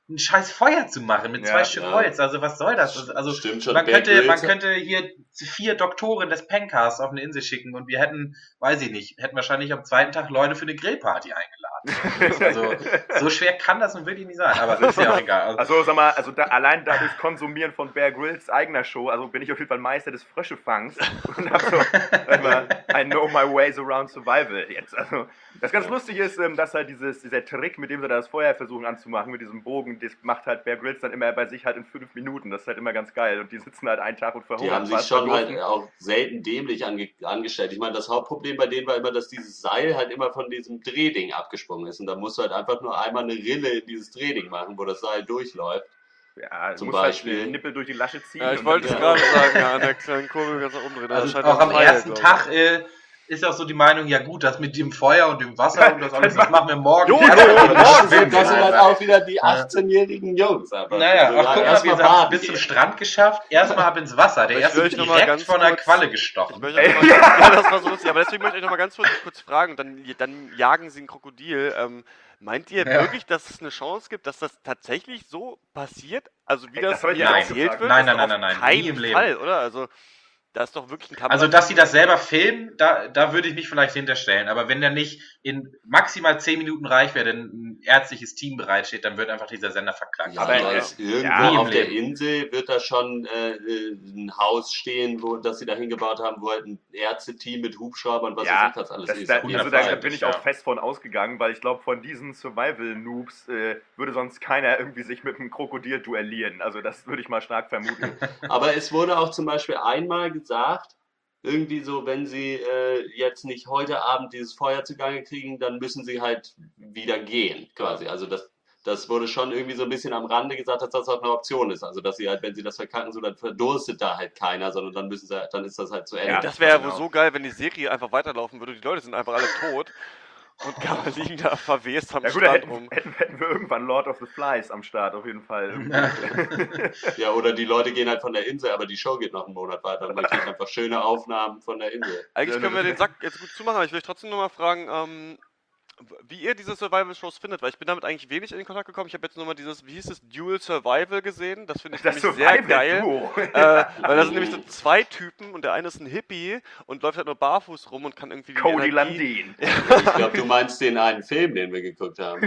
ein scheiß Feuer zu machen mit Ja, 2 Stück ja. Holz. Also was soll das? Also Stimmt schon. man Bear Grylls- könnte hier 4 Doktoren des Pencast auf eine Insel schicken und wir hätten, weiß ich nicht, hätten wahrscheinlich am zweiten Tag Leute für eine Grillparty eingeladen. Also so schwer kann das nun wirklich nicht sein, aber ist ja auch egal. Also sag mal, allein dadurch Konsumieren von Bear Grylls eigener Show, also bin ich auf jeden Fall Meister des Fröschefangs und hab so, sag mal, I know my ways around survival jetzt. Also das ganz Lustige ist, dass halt dieser Trick, mit dem sie da das Feuer versuchen anzumachen, mit diesem Bogen, das macht halt Bear Grylls dann immer bei sich halt in 5 Minuten. Das ist halt immer ganz geil. Und die sitzen halt einen Tag und verhungern. Die haben sich fast, schon halt verdursten. auch selten dämlich angestellt. Ich meine, das Hauptproblem bei denen war immer, dass dieses Seil halt immer von diesem Drehding abgesprungen ist. Und da musst du halt einfach nur einmal eine Rille in dieses Drehding machen, wo das Seil durchläuft. Ja, du Zum musst Beispiel. halt den Nippel durch die Lasche ziehen. Ja, ich und wollte es dann- gerade sagen, ja, an der kleinen Kurbel ganz nach umdrehen. Da Also scheint auch ein am Pfeil, ersten glaub ich. Tag ist auch so die Meinung, ja gut, das mit dem Feuer und dem Wasser und das alles, das machen wir morgen. Jo, Ja, jo, aber Das wenn, sind halt Alter. auch wieder die 18-jährigen Jungs. Aber Naja, so, ach guck mal, erstmal wir haben es warten. bis zum Strand geschafft, erstmal ab ins Wasser. Der Ich erste will euch wird noch mal direkt ganz von der kurz- Qualle Ich gestochen. möchte euch noch mal, ja, das war so lustig, aber deswegen möchte ich euch noch mal ganz kurz fragen, dann jagen sie ein Krokodil. Meint ihr Ja. wirklich, dass es eine Chance gibt, dass das tatsächlich so passiert? Also wie Das das hab ich hier mir auch erzählt gefragt. wird? Nein, ist nein, doch nein, auf nein, nie keinen im Leben. Fall, oder? Also da ist doch wirklich ein Kamera. Also, dass sie das selber filmen, da würde ich mich vielleicht hinterstellen. Aber wenn der nicht in maximal 10 Minuten reich wäre, denn ein ärztliches Team bereitsteht, dann wird einfach dieser Sender verklagt. Ja, Aber, aber irgendwo ja, nie im auf der Leben. Insel wird da schon ein Haus stehen, das sie da hingebaut haben, wo halt ein Ärzteteam mit Hubschraubern, was weiß ich, was alles ist. da, Auf jeden also Fall. da bin ich auch fest von ausgegangen, weil ich glaube, von diesen Survival-Noobs würde sonst keiner irgendwie sich mit einem Krokodil duellieren. Also das würde ich mal stark vermuten. Aber es wurde auch zum Beispiel einmal gesagt, irgendwie so, wenn sie jetzt nicht heute Abend dieses Feuer zugange kriegen, dann müssen sie halt wieder gehen, quasi. Also das wurde schon irgendwie so ein bisschen am Rande gesagt, dass das auch eine Option ist. Also dass sie halt, wenn sie das verkacken, so dann verdurstet da halt keiner, sondern dann dann ist das halt zu Ende. Ja, Das wäre ja wohl genau. so geil, wenn die Serie einfach weiterlaufen würde. Die Leute sind einfach alle tot und liegen da verwest am Ja gut, da Strand rum. hätten wir irgendwann Lord of the Flies am Start, auf jeden Fall. Ja, oder die Leute gehen halt von der Insel, aber die Show geht noch einen Monat weiter. Und man kriegt einfach schöne Aufnahmen von der Insel. Eigentlich können wir den Sack jetzt gut zumachen, aber ich will euch trotzdem nochmal fragen, wie ihr diese Survival-Shows findet, weil ich bin damit eigentlich wenig in Kontakt gekommen. Ich habe jetzt nochmal dieses, wie hieß es, Dual Survival gesehen. Das finde ich Das nämlich sehr geil. Survival-Duo. Weil da sind nämlich so 2 Typen und der eine ist ein Hippie und läuft halt nur barfuß rum und kann irgendwie die Cody Energie- Landin. Ich glaube, du meinst den einen Film, den wir geguckt haben.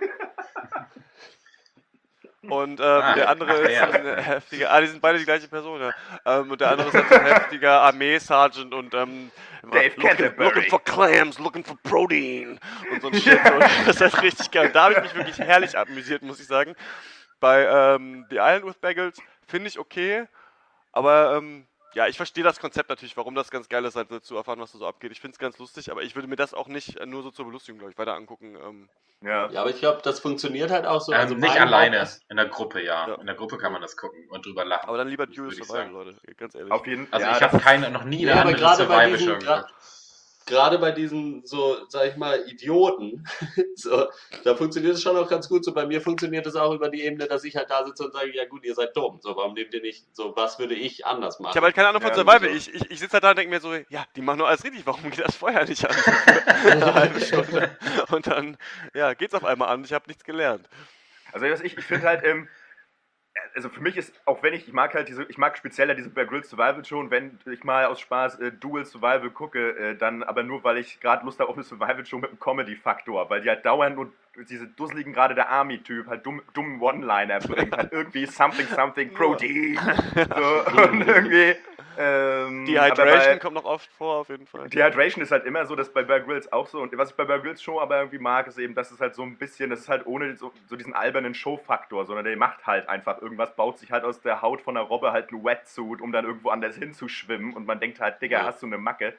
Und der andere ist ja. ein heftiger, die sind beide die gleiche Person, ja. Und der andere ist halt so ein heftiger Armee-Sergeant und Dave Canterbury. looking for clams, looking for protein und so ein Shit. Und das ist halt richtig geil. Da habe ich mich wirklich herrlich amüsiert, muss ich sagen. Bei The Island with Bagels finde ich okay, aber ja, ich verstehe das Konzept natürlich, warum das ganz geil ist, halt so zu erfahren, was da so abgeht. Ich finde es ganz lustig, aber ich würde mir das auch nicht nur so zur Belustigung, glaube ich, weiter angucken. Ja. Ja, aber ich glaube, das funktioniert halt auch so. Also Nicht mein alleine, Haupt- in der Gruppe, ja. Ja. In der Gruppe kann man das gucken und drüber lachen. Aber dann lieber Das Dual würde ich Survival, sagen. Leute, ganz ehrlich. Auf jeden Also ja, ich das habe ist- noch nie Ja, eine aber andere gerade bei Survival-Show diesen, geguckt. gerade bei diesen so, sag ich mal, Idioten, so, da funktioniert es schon auch ganz gut. So bei mir funktioniert es auch über die Ebene, dass ich halt da sitze und sage, ja gut, ihr seid dumm. So, warum nehmt ihr nicht, so, was würde ich anders machen? Ich habe halt keine Ahnung von Ja, Survival. so. Ich sitze halt da und denke mir so, ja, die machen nur alles richtig, warum geht das Feuer nicht an? Eine halbe Stunde. Und dann, ja, geht's auf einmal an. Ich habe nichts gelernt. Also ich finde halt, also für mich ist, auch wenn ich mag halt ich mag spezieller diese Bear Grylls Survival Show und wenn ich mal aus Spaß Dual Survival gucke, dann aber nur, weil ich gerade Lust habe auf eine Survival Show mit einem Comedy-Faktor, weil die halt dauernd nur diese dusseligen, gerade der Army-Typ, halt dummen One-Liner bringt, halt irgendwie something Protein, so, und irgendwie, Dehydration kommt noch oft vor, auf jeden Fall. Dehydration ist halt immer so, das bei Bear Grylls auch so. Und was ich bei Bear Grylls Show aber irgendwie mag, ist eben, dass es halt so ein bisschen, das ist halt ohne so diesen albernen Show-Faktor, sondern der macht halt einfach irgendwas, baut sich halt aus der Haut von der Robbe halt ein Wetsuit, um dann irgendwo anders hinzuschwimmen. Und man denkt halt, Digga, Ja. hast du eine Macke?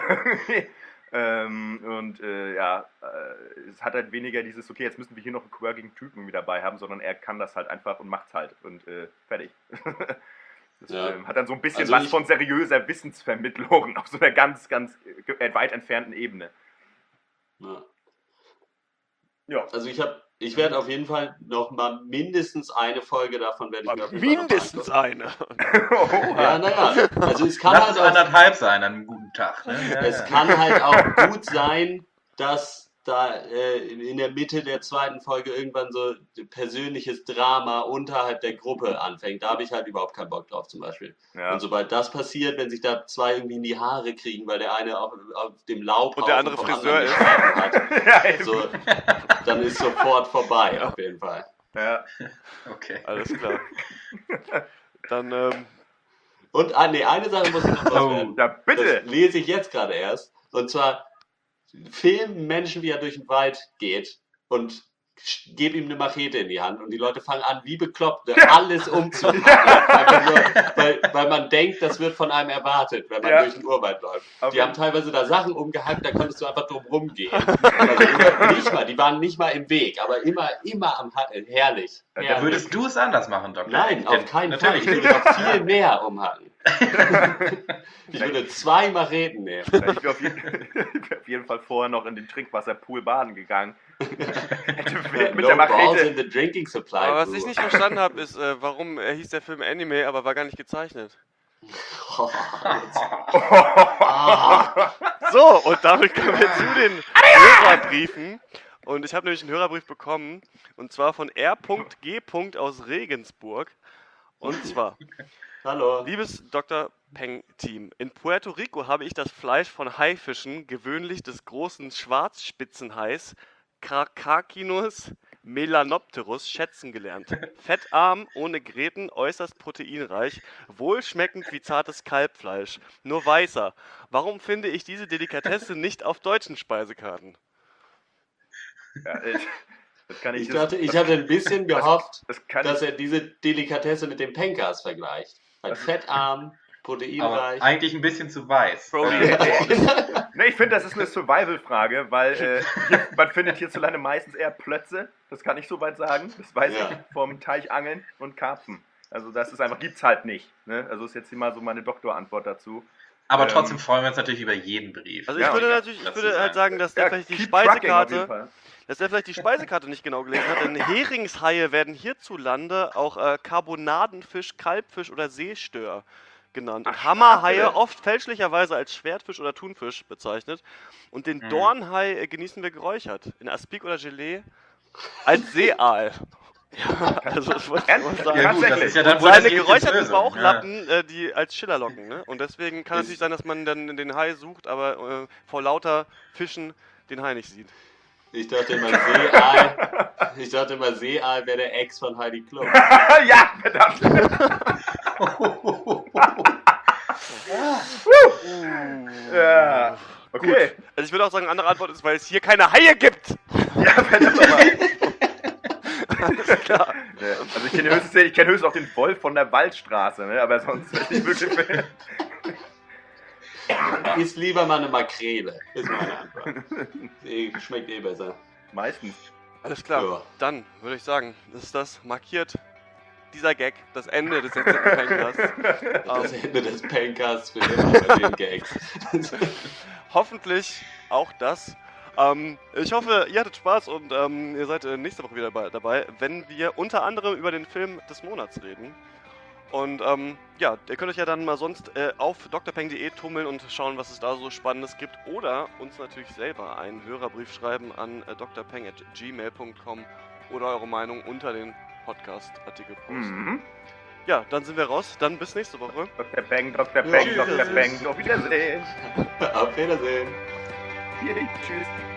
Es hat halt weniger dieses, okay, jetzt müssen wir hier noch einen quirkigen Typen irgendwie dabei haben, sondern er kann das halt einfach und macht's halt. Und fertig. Das Ja. hat dann so ein bisschen Also was ich- von seriöser Wissensvermittlung auf so einer ganz weit entfernten Ebene. Ja. Ja. Also ich werde auf jeden Fall noch mal mindestens eine Folge davon werde ich mir auf jeden Fall noch Mindestens angucken. eine. Ja, naja. Also es kann Lass es halt auch, 1,5 sein an einem guten Tag. Ne? Ja, es ja. kann halt auch gut sein, dass da in der Mitte der zweiten Folge irgendwann so persönliches Drama unterhalb der Gruppe anfängt. Da habe ich halt überhaupt keinen Bock drauf zum Beispiel. Ja. Und sobald das passiert, wenn sich da zwei irgendwie in die Haare kriegen, weil der eine auf dem Laub Und der andere vom Friseur anderen ist. geschlafen hat, Ja, eben. so, dann ist sofort vorbei auf jeden Fall. Ja. Okay. Alles klar. Dann, Und eine Sache muss ich noch loswerden. Ja, bitte. Das lese ich jetzt gerade erst. Und zwar filmen Menschen, wie er durch den Wald geht und geben ihm eine Machete in die Hand und die Leute fangen an, wie bekloppt, alles umzuhacken. Einfach nur, weil man denkt, das wird von einem erwartet, wenn man Ja. durch den Urwald läuft. Auf Die jeden- haben teilweise da Sachen umgehackt, da konntest du einfach drum rumgehen. Also nicht mal, die waren nicht mal im Weg, aber immer am Hacken. Herrlich. Da Herrlich. Würdest du es anders machen, Dr. Nein, Peng? auf keinen Fall. Natürlich. Ich würde noch viel mehr umhacken. Ich würde 2 Macheten nehmen. Ja, ich wäre auf jeden Fall vorher noch in den Trinkwasserpool baden gegangen. Hätte mit No der balls Machete. in the drinking supply. aber was Bro. ich nicht verstanden habe, ist, warum hieß der Film Anime, aber war gar nicht gezeichnet. So, und damit kommen wir zu den Hörerbriefen. Und ich habe nämlich einen Hörerbrief bekommen, und zwar von R.G. aus Regensburg. Und zwar: Hallo. Liebes Dr. Peng-Team, in Puerto Rico habe ich das Fleisch von Haifischen, gewöhnlich des großen Schwarzspitzenhais Carcarcinus melanopterus, schätzen gelernt. Fettarm, ohne Gräten, äußerst proteinreich, wohlschmeckend wie zartes Kalbfleisch, nur weißer. Warum finde ich diese Delikatesse nicht auf deutschen Speisekarten? Ja, das kann Ich hatte ein bisschen gehofft, das kann dass ich, er diese Delikatesse mit dem Penkas vergleicht. Halt fettarm, Aber proteinreich. eigentlich ein bisschen zu weiß. Brody. Nee, ich finde, das ist eine Survival-Frage, weil man findet hierzulande meistens eher Plötze, das kann ich soweit sagen. Das weiß Ja. ich vom Teichangeln und Karpfen. Also das ist einfach, gibt's halt nicht. Ne? Also ist jetzt hier mal so meine Doktorantwort dazu. Aber trotzdem freuen wir uns natürlich über jeden Brief. Also Ja, ich würde ja, natürlich, ich dazu würde halt sagen, dass der Ja, vielleicht die keep trucking auf jeden Speisekarte, Fall. dass der vielleicht die Speisekarte nicht genau gelesen hat, denn Heringshaie werden hierzulande auch Karbonadenfisch, Kalbfisch oder Seestör genannt. Und Ach, Hammerhaie schade. oft fälschlicherweise als Schwertfisch oder Thunfisch bezeichnet. Und den Dornhai genießen wir geräuchert, in Aspik oder Gelee, als Seeaal. Ja, also das wollte ich mal sagen. Ja gut, das Tatsächlich. ist ja dann Und wohl das seine Rätsel geräucherten Lösung. Bauchlappen, die als Schiller locken, ne? Und deswegen kann Ist- natürlich sein, dass man dann den Hai sucht, aber vor lauter Fischen den Hai nicht sieht. Ich dachte immer, Seeaal wäre der Ex von Heidi Klum. Ja, verdammt. Ja. Okay. Also ich würde auch sagen, eine andere Antwort ist, weil es hier keine Haie gibt. Ja, verdammt nochmal. Alles klar. Ja, also ich kenn höchstens auch den Wolf von der Waldstraße, ne? Aber sonst weiß ich wirklich. Ist lieber mal eine Makrele, ist meine Antwort. Schmeckt eh besser. Meistens. Alles klar. Ja. Dann würde ich sagen, ist das markiert dieser Gag, das Ende des letzten Podcasts. Das Ende des Penkas für immer bei den Gags. Hoffentlich auch das. Ich hoffe, ihr hattet Spaß und ihr seid nächste Woche wieder dabei, wenn wir unter anderem über den Film des Monats reden. Und ja, ihr könnt euch ja dann mal sonst auf drpeng.de tummeln und schauen, was es da so Spannendes gibt. Oder uns natürlich selber einen Hörerbrief schreiben an drpeng@gmail.com oder eure Meinung unter den Podcast-Artikel posten. Mhm. Ja, dann sind wir raus. Dann bis nächste Woche. Dr. Peng, Dr. Peng, Ja, Dr. Peng. Auf Wiedersehen. Auf Wiedersehen. Tschüss.